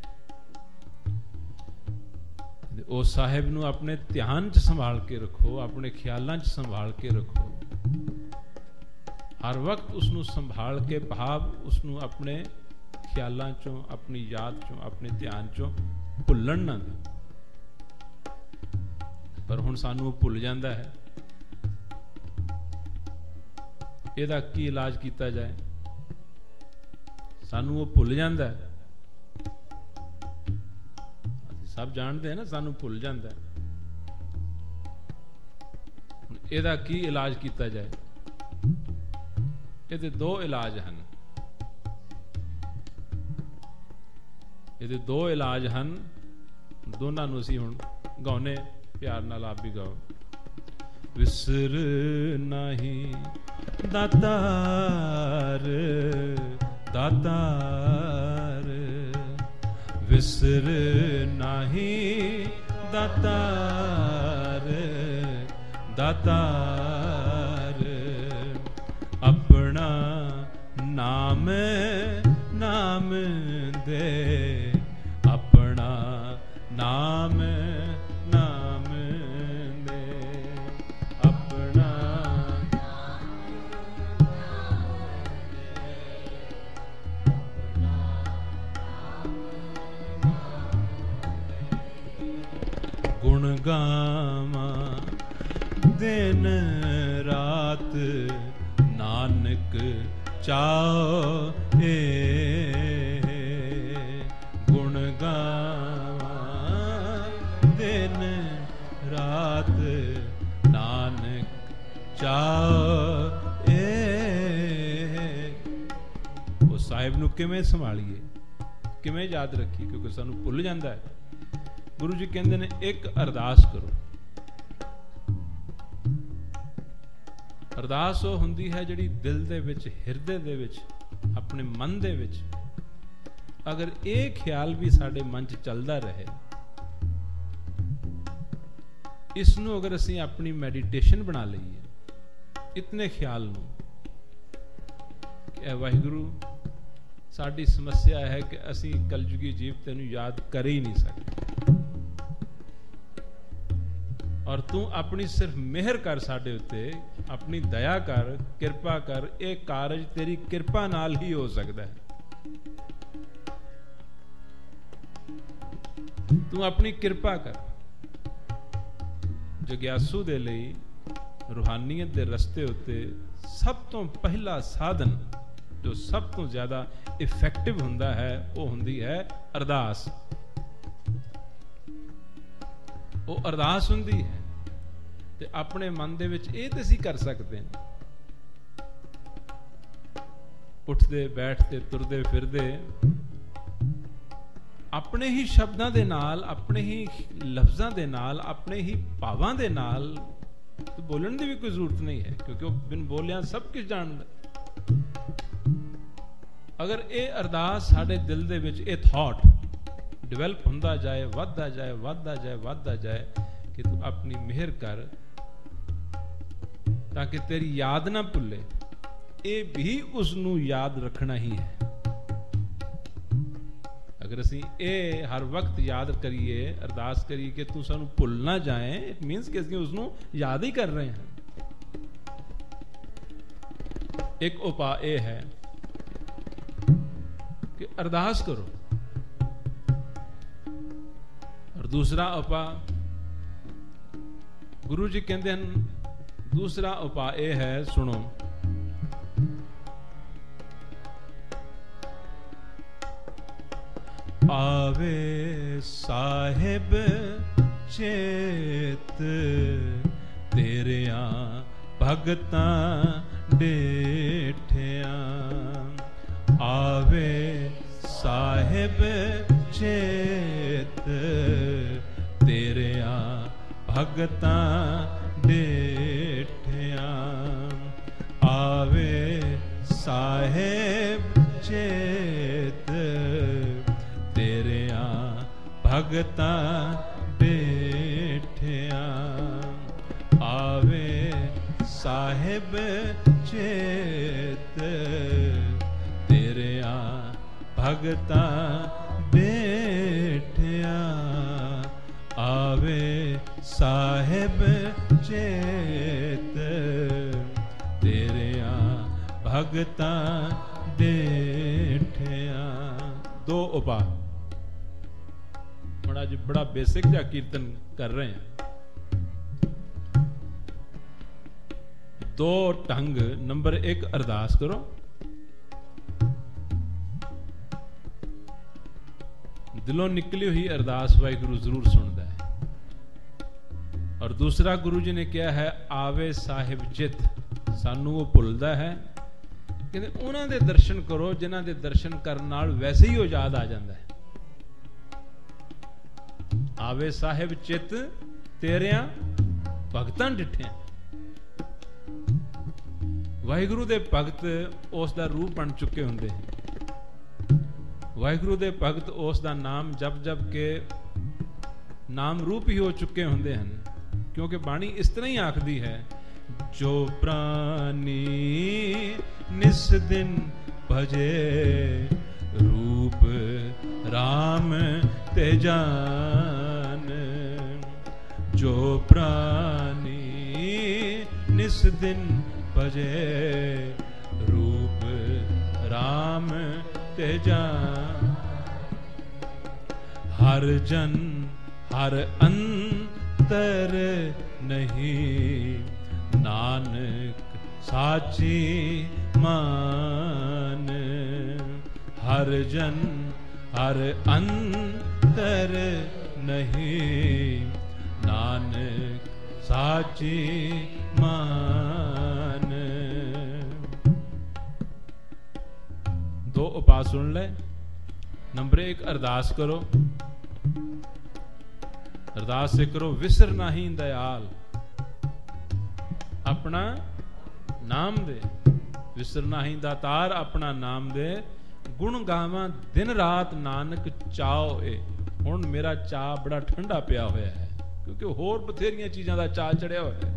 उस साहिब नूं अपने ध्यान च संभाल के रखो, अपने ख्यालां च संभाल के रखो। हर वक्त उसनूं संभाल के, भाव उसनूं अपने ख्यालां चों, अपनी याद चों, अपने ध्यान चों भुल्लण ना दे। पर हुण सानूं भुल जांदा है। ਇਹਦਾ ਕੀ इलाज किया जाए? सानू वो भुल जाता है। सब जानते हैं ना, सानू भुल जाता है। ਇਹਦਾ ਕੀ इलाज किया जाए? ਇਹਦੇ दो इलाज हैं। ਇਹਦੇ दो इलाज हैं। दोनों नूं असीं हुण गाउने, प्यार नाल आप भी गाओ। विसर नहीं दातार, दातार विसर नहीं दातार, दातार अपना नाम नाम दे, अपना नाम नाम दे, अपना गुण गावा दिन रात, नानक चाहे गुण गावा दिन रात, नानक चाहे। वो साहिब नूं किवें संभालीए, किवें याद रखीए, क्योंकि सानूं भुल जाता है। गुरु जी कहते ने एक अरदास करो। अरदास वो हुंदी है जिहड़ी दिल दे विच, हिरदे दे विच, अपने मन दे विच अगर एक ख्याल भी साडे मन च चलदा रहे इस नूं अगर असीं अपनी मैਡੀਟੇਸ਼ਨ बना लईए इतने ख्याल नूं कि वाहिगुरू साडी समस्या है कि असीं कलयुगी जीवते नूं याद कर ही नहीं सकते और तू अपनी सिर्फ मेहर कर साडे उत्ते, अपनी दया कर, किरपा कर। ये कारज तेरी किरपा नाल ही हो सकता है। तू अपनी किरपा कर। जग्यासू दे लई रूहानीयत दे रस्ते उत्ते सब तो पहला साधन जो सब तो ज्यादा इफेक्टिव हुंदा है वो हुंदी है अरदास। वो अरदास हुंदी है ते अपने मन दे विच इह ते असीं कर सकते हैं, उठदे बैठदे तुरदे फिरदे अपने ही शब्दां दे नाल, अपने ही लफ्जां दे नाल, अपने ही भावां दे नाल तो बोलण दी भी कोई जरूरत नहीं है, क्योंकि वो बिन बोलिया सब कुछ जानदा। अगर ये अरदास साडे दिल दे विच ये थॉट डिवेलप हुंदा जाए, वधदा जाए, वधदा जाए, वधदा जाए कि तू अपनी मेहर कर ताकि तेरी याद ना भुले, ये भी उसनू याद रखना ही है। अगर असीं ये हर वक्त याद करिए, अरदास करिए कि तू सानू भुल ना जाए, इट मीनस कि असीं उसनू याद ही कर रहे हैं। एक उपाय ये है कि अरदास करो, और दूसरा उपाय गुरु जी कहते हैं, दूसरा उपाय है, सुनो, आवे साहिब चेत तेरिया भगतां डेठिया। आवे साहिब चेत तेरिया भगतां डेठिया। आवे साहिब चेत तेरिया भगतां डेठिया। आवे साहिब चेत तेरिया भगतां डेठिया। आवे साहिब चेत तेरिया भगतां डेठिया। दो उपाय, बड़ा जी बड़ा बेसिक जा कीर्तन कर रहे हैं। दो ढंग, नंबर एक अरदास करो, दिलों निकली हुई अरदास वाहिगुरु जरूर सुनता है। और दूसरा गुरु जी ने क्या है, आवे साहिब चित, सानू वो भुलदा है, कहते उन्हां दे दर्शन करो जिन्हां दे दर्शन करन नाल वैसे ही वो याद आ जाता है। आवे साहिब चित तेरिया भगतां डिठिया। वाहिगुरु दे भगत उस दा रूप बन चुके हुंदे हैं। वाहिगुरु दे भगत उस दा नाम जप जप के नाम रूप ही हो चुके हुंदे हैं, क्योंकि बाणी इस तरह ही आखदी है, जो प्राणी निस दिन भजे रूप राम ते जान। जो प्राणी निस दिन भजे रूप राम ते जान। हर जन हर अंतर नहीं, नानक साची मान। हर जन हर अंतर नहीं, नानक साची मान। दो उपाय सुन ले। नंबर एक, अरदास करो। अरदास से करो, विसर नहीं दयाल अपना नाम दे। विसर नहीं दातार अपना नाम दे। गुण गावां दिन रात नानक चाओ ए। हुण मेरा चा बड़ा ठंडा पिया होया है। क्योंकि होर बथेरियां चीज़ां दा चाह चढ़िया होया।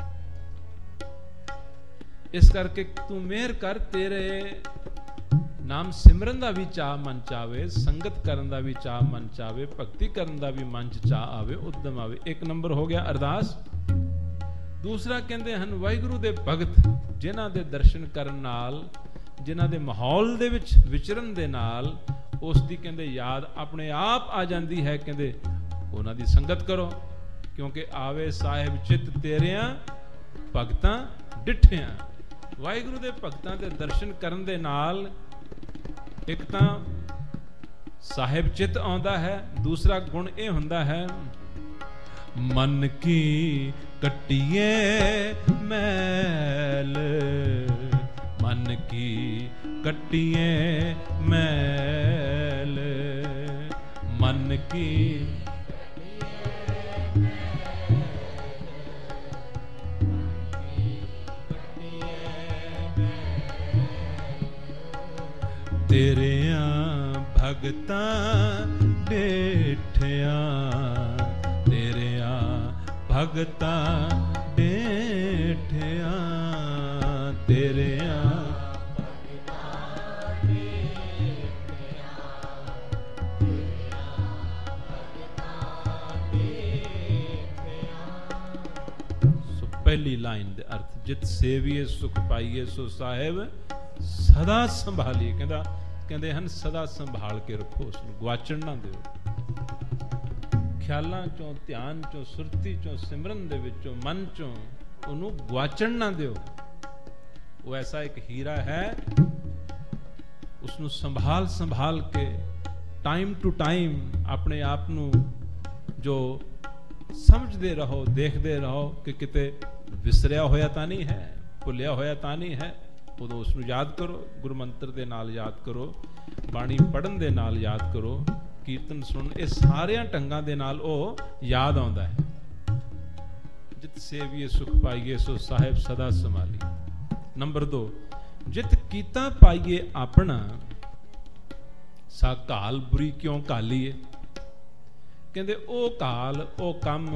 इस करके तू मेहर कर, तेरे नाम सिमरन दा भी चाह मन चावे, संगत करन दा भी चाह मन चावे, भक्ति करन दा भी मन च चाह आवे, उद्यम आवे। एक नंबर हो गया अरदास। दूसरा कहंदे हन वाहिगुरु दे भगत जिन्हां दे दर्शन करन नाल, जिन्हां दे माहौल दे विच विचरण दे नाल उस दी कहंदे याद अपने आप आ जाती है। कहंदे उन्हां दी संगत करो, क्योंकि आवे साहिब चित तेरियां भगतां डिठियां। वाहिगुरु दे भगतां दे दर्शन करन दे नाल एक तां साहिब चित आउंदा है, दूसरा गुण यह हुंदा है मन की कट्टिए मैल, मन की कट्टिए मैल, मन की तेरियां भगतां डेठियां, तेरियां भगतां डेठियां, तेरियां सो पहली लाइन दे अर्थ जित सेविए सुख पाइए सो साहिब सदा संभालिए। कहते हैं सदा संभाल के रखो, उसनूं गवाचण ना दिओ। ख्यालां चों, ध्यान चों, सुरती चों, सिमरन दे विचों, मन चों उन्हों गवाचण ना दिओ। वो ऐसा एक हीरा है, उसनूं संभाल संभाल के टाइम टू टाइम अपने आप नूं जो समझते रहो, देखते रहो कि किते विसरिया होया तां नहीं है, भुलिया होया तां नहीं है। उदों उसनूं याद करो, गुरु मंत्र दे नाल याद करो, बाणी पढ़न दे नाल याद करो, कीर्तन सुन, ये सारियां ढंगां दे नाल ओ याद आउंदा है। जित सेविए सुख पाइए सो साहिब सदा संभाली। नंबर 2, जित कीता पाइए अपना सा काल बुरी क्यों कालीए। कहंदे ओ काल, ओ कम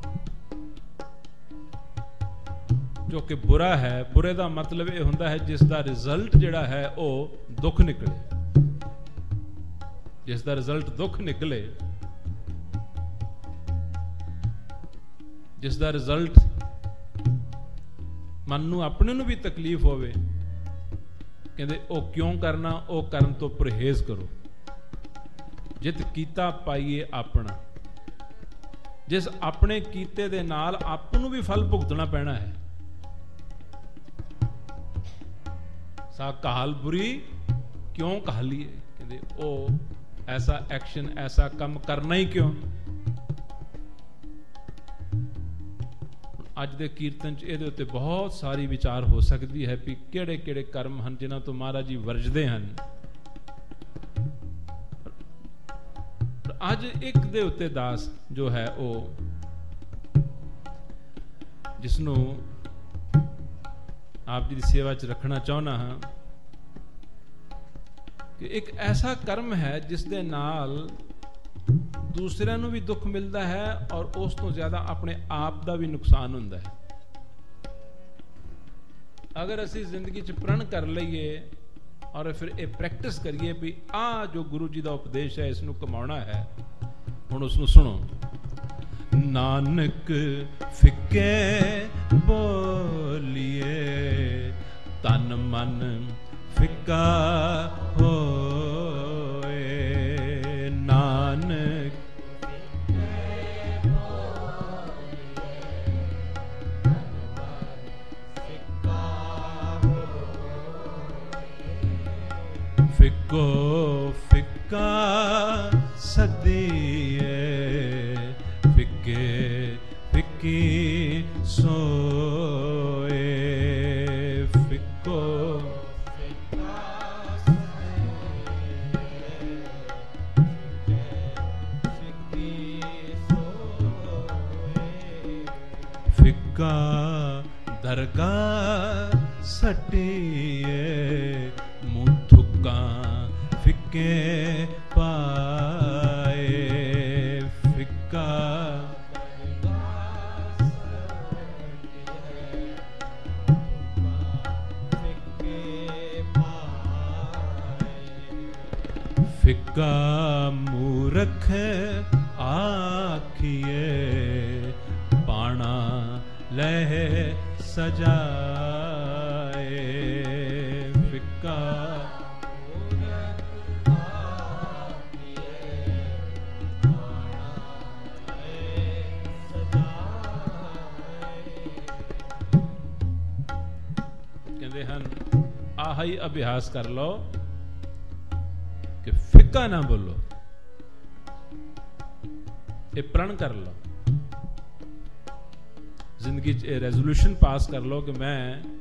जो कि बुरा है, बुरे का मतलब यह होंदा है जिसका रिजल्ट जिहड़ा है वह दुख निकले, जिसका रिजल्ट दुख निकले, जिसका रिजल्ट मन नूं अपने नूं भी तकलीफ होवे। कहंदे ओ क्यों करना, ओ करन तो परहेज करो। जित कीता पाइए अपना, जिस अपने कीते दे नाल आप नूं भी फल भुगतना पैना है। सा काल बुरी क्यों कहलीए। कहते ओ ऐसा एक्शन, ऐसा कम करना ही क्यों। अज दे कीर्तन च इहदे उत्ते बहुत सारी विचार हो सकती है कि किहड़े किहड़े कर्म हैं जिन्हां तो महाराज जी वरजदे हैं। अज एक दे उत्ते दास जो है वो जिसनों आप जी की सेवा च रखना चाहना हाँ कि एक ऐसा कर्म है जिस दे नाल दूसरिਆਂ ਨੂੰ भी दुख मिलता है और उस तो ज्यादा अपने आप का भी नुकसान होता है। अगर असी जिंदगी च प्रण कर लईए और फिर ये प्रैक्टिस करिए भी आ जो गुरु जी का उपदेश है इसनों कमाना है, हुण उसनों सुनो। नानक फिके बोलिए तन मन फिका होए। नानक फिको फिका सदिए फिके फिकी सोए। फिको फिका दरगाह सटिए मुथुका फिके पाए। फिका फिक्का मूरख आखिए पाणा लह सजाए। फिक्का कहते हैं आह ही अभ्यास कर लो कि फिक्का ना बोलो, ये प्रण कर लो, जिंदगी रेजोल्यूशन पास कर लो कि मैं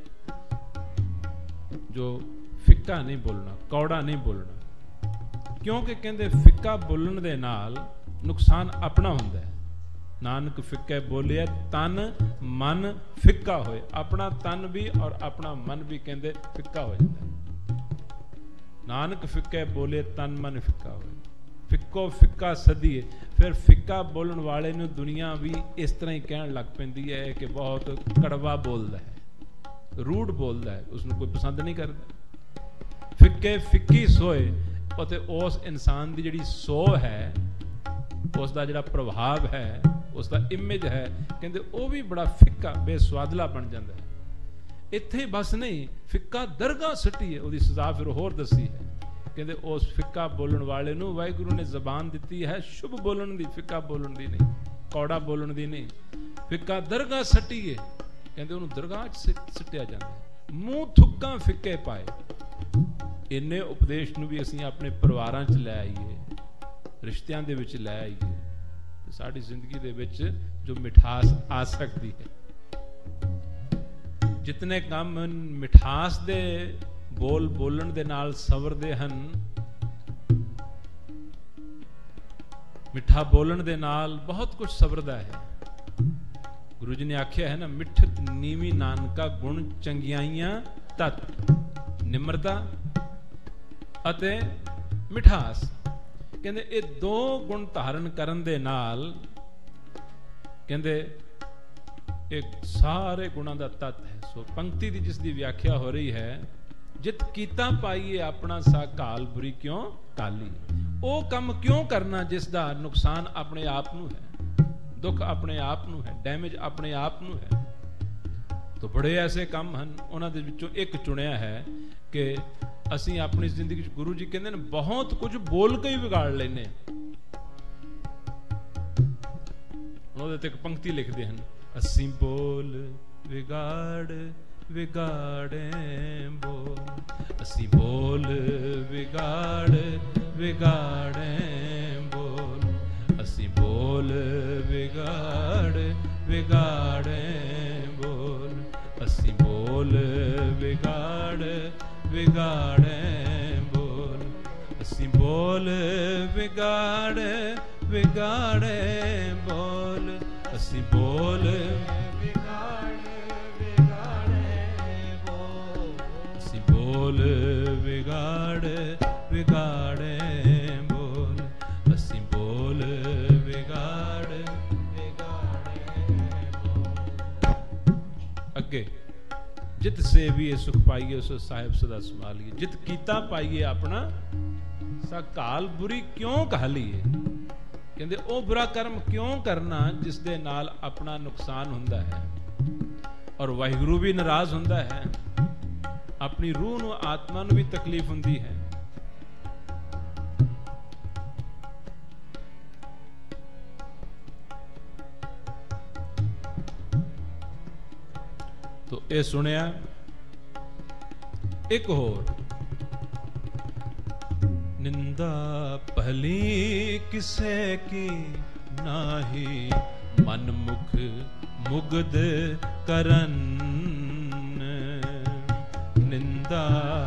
जो फिक्का नहीं बोलना, कौड़ा नहीं बोलना। क्योंकि कहते फिक्का बोलण दे नाल नुकसान अपना हुंदा है। नानक फिक्के बोलिए तन मन फिक्का होए। अपना तन भी और अपना मन भी कहते फिक्का हो जाता है। नानक फिक्के बोले तन मन फिक्का होए। फिक्को फिक्का सदीए। फिर फिक्का बोलण वाले नूं दुनिया भी इस तरह ही कहण लग पैंदी है कि बहुत कड़वा बोलदा है, रूड बोलदा है, उसनूं कोई पसंद नहीं करता। फिक्के फिक्की सोए उते उस इंसान दी जिहड़ी सो है, उसका जिहड़ा प्रभाव है, उसका इमेज है, कहते वह भी बड़ा फिक्का बेसवादला बन जाता है। इत्थे बस नहीं, फिक्का दरगाह सट्टी है, उसकी सजा फिर होर दसी है। कहते उस फिक्का बोलण वाले नूं वाहिगुरू ने जबान दी है शुभ बोलण दी, फिक्का बोलण दी नहीं, कौड़ा बोलण दी नहीं। फिक्का दरगाह सट्टी है, कहते उन्होंने दरगाह सट्टिया जाता है। मूँह थुक्का फिक्के पाए। इन्ने उपदेश नूं भी असीं अपने परिवारां च लै आईए, रिश्तियां दे विच लै आईए, साडी जिंदगी दे विच जो मिठास आ सकती है। जितने काम मिठास दे बोल बोलण दे नाल सवरदे हन, मिठा बोलण दे नाल बहुत कुछ सवरदा है। गुरु जी ने आख्या है ना, मिठत नीवी नानका गुण चंगियाइयां तत, निम्रता अते मिठास। कहते ये दो गुण धारण करन दे नाल कहते एक सारे गुणों का तत्त है। सो पंक्ति की जिसकी व्याख्या हो रही है, जित कीता पाइए अपना सा काल बुरी क्यों काली। वो कम क्यों करना जिसका नुकसान अपने आप नू है, दुख अपने आप नू है, डैमेज अपने आप नू है। तो बड़े ऐसे काम हैं, उन्हां दे विचों एक चुनिया है कि असी अपनी जिंदगी गुरु जी कहते हैं बहुत कुछ बोल के ही बिगाड़ लेने। उन्होंने एक पंक्ति लिखते हैं, असी बोल बिगाड़ बिगाड़े बोल, असी बोल बिगाड़ बिगाड़े बोल, असी बोल बिगाड़ बिगाड़े बोल, असी बोल बिगाड़ बिगाड़े बोल, असी बोल बिगाड़ बिगाड़े बोल, असी बोल बिगाड़ बिगाड़े बोल, असी बोल बिगाड़ बिगाड़े बोल, असी बोल बिगाड़ बिगाड़े बोल। अगे जित से भी ये सुख पाइए सो साहिब सदा संभालिए, जित कीता पाइए अपना सा काल बुरी क्यों कहलीए। कहते ओ बुरा कर्म क्यों करना जिस दे नाल अपना नुकसान हुंदा है और वाहिगुरू भी नाराज हुंदा है, अपनी रूह नूं आत्मा नूं भी तकलीफ हुंदी है। तो ये सुनिया एक होर, निंदा पहली किसे की नाही, मन मुख मुग्ध करन। निंदा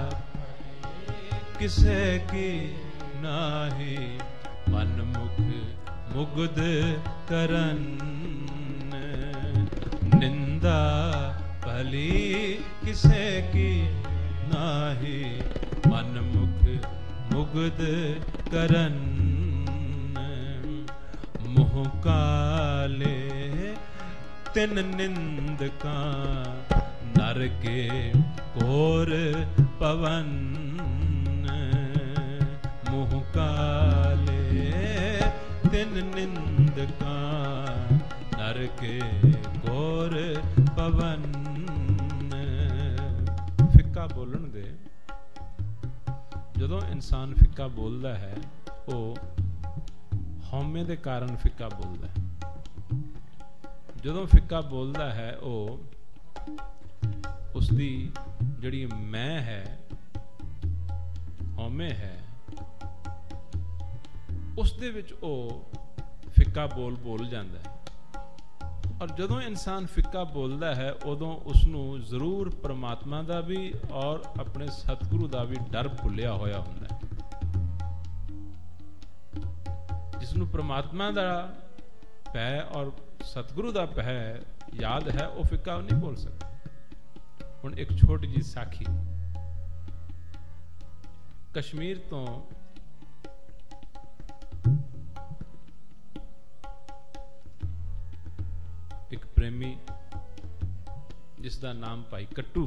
किसे की नाही, मन मुख मुग्ध करन। निंदा भली किसे की नाही, मन मुख मुग्ध करन। मुह काले तिन निंदका, नर के कोर पवन। मुह का हार के घोर पवन। फिक्का बोलन दे, जदों इंसान फिक्का बोलता है वो हौमे दे कारण फिक्का बोलता है। जदों फिक्का बोलता है वो उसकी जिहड़ी मैं है, हौमे है, उस दे विच वो फिक्का बोल जाता है। और जदों इंसान फिक्का बोलता है उदों उसनूं जरूर परमात्मा का भी और अपने सतगुरु का भी डर भुलिया होया हुंदा है। जिसनूं परमात्मा का भै और सतगुरु का भै याद है वो फिक्का नहीं बोल सकता। हुण एक छोटी जी साखी, कश्मीर तो एक प्रेमी जिसका नाम भाई कट्टू,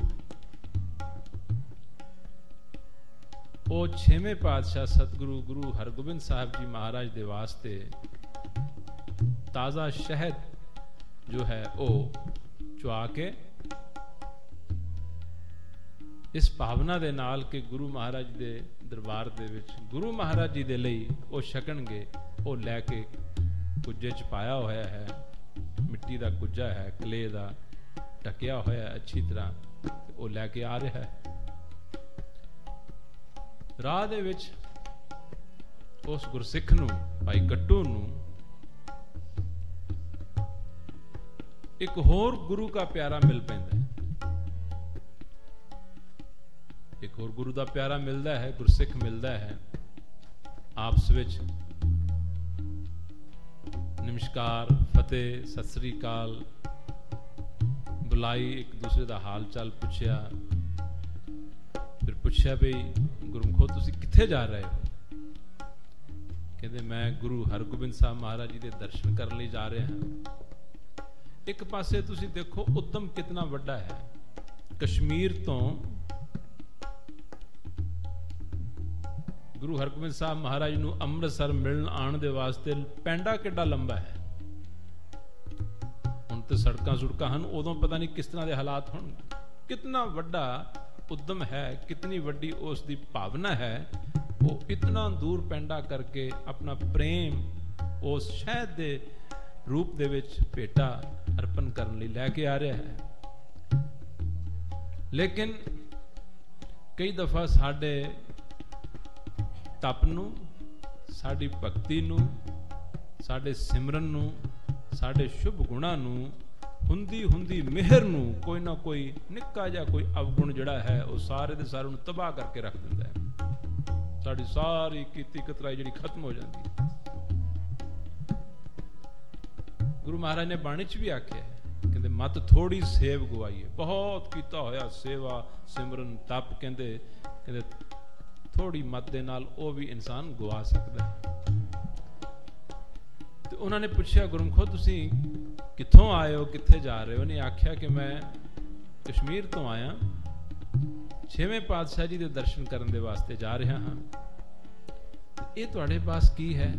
वो 6वें पातशाह सतगुरु गुरु हरगोबिंद साहब जी महाराज दे वास्ते ताज़ा शहद जो है वो चुआ के इस भावना दे नाल के गुरु महाराज दे दरबार दे विच गुरु महाराज जी दे लई वो छकणगे, वो लैके कुज्जे च पाया होया है, मिट्टी का कुज्जा है, कले का ढकिया होया अच्छी तरह, वो लैके आ रहा है। राह दे विच उस गुरसिख नूं भाई कट्टू नूं एक होर गुरु का प्यारा मिल पैंदा है। एक होर गुरु का प्यारा मिलता है, गुरसिख मिलता है। आपस विच नमस्कार, फतेह, सत श्री अकाल बुलाई, एक दूसरे का हाल चाल पूछया। फिर पूछया भी गुरमुखो तुसी कित्थे जा रहे हो? कहते मैं गुरु हरगोबिंद साहब महाराज जी के दर्शन करने लिए जा रहे हैं। एक पासे तुसी देखो उद्यम कितना वड्डा है। कश्मीर तो गुरु हरगोबिंद साहब महाराज नूं अमृतसर मिलण आण दे वास्ते पैंडा किड्डा लंबा है। हुण ते सड़कां सुड़कां हन, उदों पता नहीं किस तरह के हालात होणगे। कितना वड्डा उद्यम है, कितनी वड्डी उसकी भावना है। वो इतना दूर पैंडा करके अपना प्रेम उस शहद दे रूप दे विच भेटा अर्पण करने लई लैके आ रहा है। लेकिन कई दफा साडे तप नूं, साडी भगती नूं, साडे सिमरन नूं, साडे शुभ गुणां नूं, हुंदी हुंदी मेहर नूं कोई ना कोई निक्का जिहा कोई अवगुण जिहड़ा है वो सारे दे सारे नूं तबाह करके रख दिंदा है। साडी सारी कीती कतराई जिहड़ी खत्म हो जाती है। गुरु महाराज ने बाणी च भी आख्या है, कहते मत थोड़ी सेव गवाईए। बहुत कीता होया सेवा सिमरन तप, कहते थोड़ी मत दे नाल वो भी इंसान गवा सकता है। तो उन्होंने पूछा गुरमुखो तुसी कित्थों आए हो, कित्थे जा रहे हो? उन्हें आख्या कि मैं कश्मीर तो आया, 6वें पातशाह जी के दर्शन करने वास्ते जा रहा हाँ। ये तुहाडे पास की है?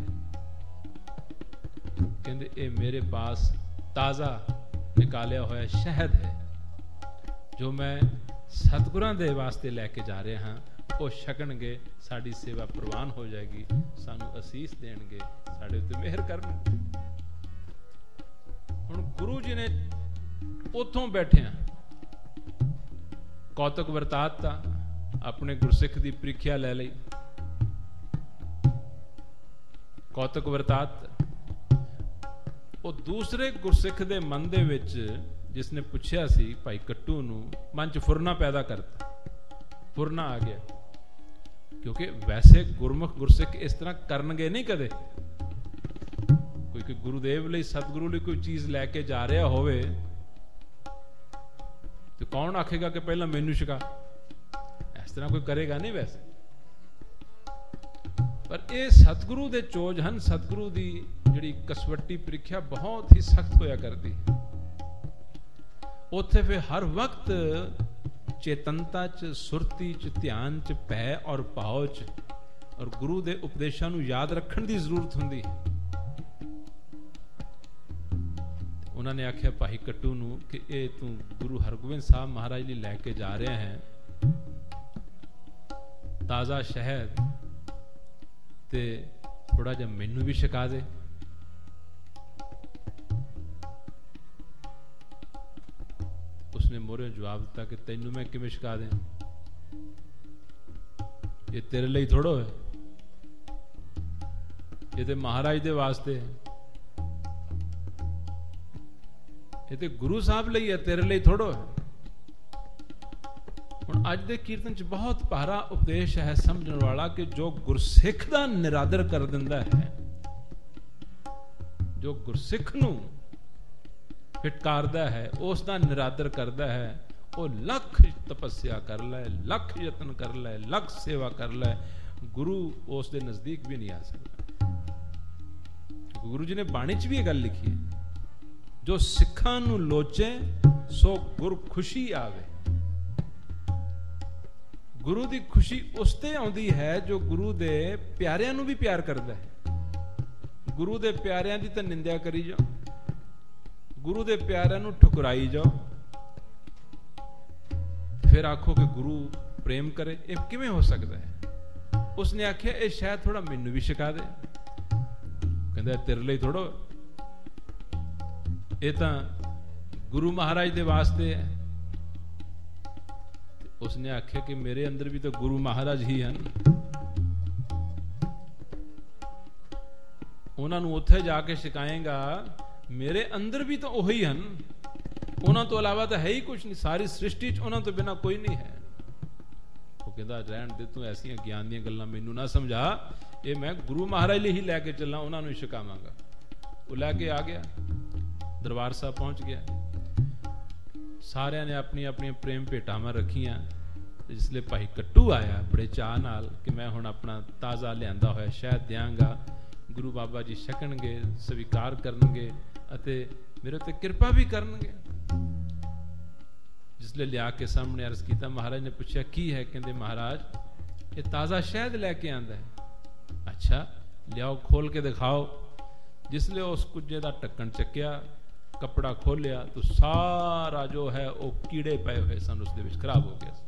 कहते ये मेरे पास ताज़ा निकालिया होया शहद है जो मैं सतगुरां दे वास्ते लैके जा रहा हाँ। वो छकणगे, साडी सेवा प्रवान हो जाएगी, सानू असीस देणगे, साडे उत्ते मेहर करनगे। हुण गुरु जी ने उथों बैठिया कौतक वरताता, अपने गुरसिख की प्रीख्या लै लई। कौतक वरतात वो दूसरे गुरसिख दे मन दे विच जिसने पूछया सी भाई कट्टू नूं मन च फुरना पैदा करता। फुरना आ गया, क्योंकि वैसे गुरमुख गुरसिख इस तरह करनगे नहीं कदे। कोई गुरुदेव लई सतगुरु लई कोई चीज लैके जा रहा होवे तो कौन आखेगा कि पहला मैनू छका? इस तरह कोई करेगा नहीं वैसे। पर ये सतगुरु दे चोज हन। सतगुरु दी जिहड़ी कसवट्टी प्रीख्या बहुत ही सख्त होया करती। उत्थे फिर हर वक्त चेतनता च, सुरती च, ध्यान च, भय और भाव च और गुरु दे उपदेशां नूं याद रखण दी जरूरत हुंदी है। ਉਹਨਾਂ ਨੇ ਆਖਿਆ ਭਾਈ ਕੱਟੂ ਨੂੰ ਕਿ ਇਹ ਤੂੰ ਗੁਰੂ ਹਰਗੋਬਿੰਦ ਸਾਹਿਬ ਮਹਾਰਾਜ ਲਈ ਲੈ ਕੇ ਜਾ ਰਿਹਾ ਹੈ ਤਾਜ਼ਾ ਸ਼ਹਿਦ, ਤੇ ਥੋੜਾ ਜਿਹਾ ਮੈਨੂੰ ਵੀ ਛਕਾ ਦੇ। ਉਸਨੇ ਮੋਰੇ ਜਵਾਬ ਦਿੱਤਾ ਕਿ ਤੈਨੂੰ ਮੈਂ ਕਿਵੇਂ ਛਕਾ ਦੇ, ਇਹ ਤੇਰੇ ਲਈ ਥੋੜੋ ਹੈ, ਇਹ ਤੇ ਮਹਾਰਾਜ ਦੇ ਵਾਸਤੇ ਹੈ, ਇਹ ਤੇ ਗੁਰੂ ਸਾਹਿਬ ਲਈ ਹੈ, ਤੇਰੇ ਲਈ ਥੋੜੋ ਹੈ। ਹੁਣ ਅੱਜ ਦੇ ਕੀਰਤਨ ਚ ਬਹੁਤ ਭਾਰਾ ਉਪਦੇਸ਼ ਹੈ ਸਮਝਣ ਵਾਲਾ ਕਿ ਜੋ ਗੁਰਸਿੱਖ ਦਾ ਨਿਰਾਦਰ ਕਰ ਦਿੰਦਾ ਹੈ, ਜੋ ਗੁਰਸਿੱਖ ਨੂੰ ਫਿਟਕਾਰਦਾ ਹੈ, ਉਸ ਦਾ ਨਿਰਾਦਰ ਕਰਦਾ ਹੈ, ਉਹ ਲੱਖ ਤਪੱਸਿਆ ਕਰ ਲੈ, ਲੱਖ ਯਤਨ ਕਰ ਲੈ, ਲੱਖ ਸੇਵਾ ਕਰ ਲੈ, ਗੁਰੂ ਉਸ ਦੇ ਨਜ਼ਦੀਕ ਵੀ ਨਹੀਂ ਆ ਸਕਦਾ। ਗੁਰੂ ਜੀ ਨੇ ਬਾਣੀ ਚ ਵੀ ਇਹ ਗੱਲ ਲਿਖੀ ਹੈ, ਜੋ ਸਿੱਖਾਂ ਨੂੰ ਲੋਚੇ ਸੋ ਗੁਰ ਖੁਸ਼ੀ ਆਵੇ। ਗੁਰੂ ਦੀ ਖੁਸ਼ੀ ਉਸ ਤੇ ਆਉਂਦੀ ਹੈ ਜੋ ਗੁਰੂ ਦੇ ਪਿਆਰਿਆਂ ਨੂੰ ਵੀ ਪਿਆਰ ਕਰਦਾ ਹੈ। ਗੁਰੂ ਦੇ ਪਿਆਰਿਆਂ ਦੀ ਤਾਂ ਨਿੰਦਿਆ ਕਰੀ ਜਾਓ, ਗੁਰੂ ਦੇ ਪਿਆਰਿਆਂ ਨੂੰ ਠੁਕਰਾਈ ਜਾਓ, ਫਿਰ ਆਖੋ ਕਿ ਗੁਰੂ ਪ੍ਰੇਮ ਕਰੇ, ਇਹ ਕਿਵੇਂ ਹੋ ਸਕਦਾ ਹੈ? ਉਸਨੇ ਆਖਿਆ ਇਹ ਸ਼ਾਇਦ ਥੋੜਾ ਮੈਨੂੰ ਵੀ ਛਕਾ ਦੇ। ਕਹਿੰਦਾ ਤੇਰੇ ਲਈ ਥੋੜੋ, ਇਹ ਤਾਂ ਗੁਰੂ ਮਹਾਰਾਜ ਦੇ ਵਾਸਤੇ ਹੈ। ਉਸਨੇ ਆਖਿਆ ਕਿ ਮੇਰੇ ਅੰਦਰ ਵੀ ਤਾਂ ਗੁਰੂ ਮਹਾਰਾਜ ਹੀ ਹਨ, ਉਹਨਾਂ ਨੂੰ ਉੱਥੇ ਜਾ ਕੇ ਛਕਾਏਗਾ, ਮੇਰੇ ਅੰਦਰ ਵੀ ਤਾਂ ਉਹੀ ਹਨ, ਉਹਨਾਂ ਤੋਂ ਇਲਾਵਾ ਤਾਂ ਹੈ ਹੀ ਕੁਝ ਨਹੀਂ, ਸਾਰੀ ਸ੍ਰਿਸ਼ਟੀ 'ਚ ਉਹਨਾਂ ਤੋਂ ਬਿਨਾਂ ਕੋਈ ਨਹੀਂ ਹੈ। ਉਹ ਕਹਿੰਦਾ ਰਹਿਣ ਦੇ, ਤੂੰ ਐਸੀਆਂ ਗਿਆਨ ਦੀਆਂ ਗੱਲਾਂ ਮੈਨੂੰ ਨਾ ਸਮਝਾ, ਇਹ ਮੈਂ ਗੁਰੂ ਮਹਾਰਾਜ ਲਈ ਹੀ ਲੈ ਕੇ ਚੱਲਾਂ, ਉਹਨਾਂ ਨੂੰ ਹੀ ਛਕਾਵਾਂਗਾ। ਉਹ ਲੈ ਕੇ ਆ ਗਿਆ, ਦਰਬਾਰ ਸਾਹਿਬ ਪਹੁੰਚ ਗਿਆ। ਸਾਰਿਆਂ ਨੇ ਆਪਣੀ ਆਪਣੀਆਂ ਪ੍ਰੇਮ ਭੇਟਾਵਾਂ ਰੱਖੀਆਂ। ਜਿਸਲੇ ਭਾਈ ਕੱਟੂ ਆਇਆ ਬੜੇ ਚਾਅ ਨਾਲ ਕਿ ਮੈਂ ਹੁਣ ਆਪਣਾ ਤਾਜ਼ਾ ਲਿਆਂਦਾ ਹੋਇਆ ਸ਼ਹਿਦ ਦਿਆਂਗਾ, ਗੁਰੂ ਬਾਬਾ ਜੀ ਛਕਣਗੇ, ਸਵੀਕਾਰ ਕਰਨਗੇ ਅਤੇ ਮੇਰੇ ਉੱਤੇ ਕਿਰਪਾ ਵੀ ਕਰਨਗੇ। ਜਿਸਲੇ ਲਿਆ ਕੇ ਸਾਹਮਣੇ ਅਰਜ਼ ਕੀਤਾ, ਮਹਾਰਾਜ ਨੇ ਪੁੱਛਿਆ ਕੀ ਹੈ? ਕਹਿੰਦੇ ਮਹਾਰਾਜ ਇਹ ਤਾਜ਼ਾ ਸ਼ਹਿਦ ਲੈ ਕੇ ਆਂਦਾ ਹੈ। ਅੱਛਾ ਲਿਆਓ, ਖੋਲ ਕੇ ਦਿਖਾਓ। ਜਿਸਲੇ ਉਸ ਕੁੱਜੇ ਦਾ ਢੱਕਣ ਚੱਕਿਆ, ਕੱਪੜਾ ਖੋਲਿਆ ਤਾਂ ਸਾਰਾ ਜੋ ਹੈ ਉਹ ਕੀੜੇ ਪਏ ਹੋਏ ਸਨ, ਉਸ ਦੇ ਵਿੱਚ ਖਰਾਬ ਹੋ ਗਿਆ।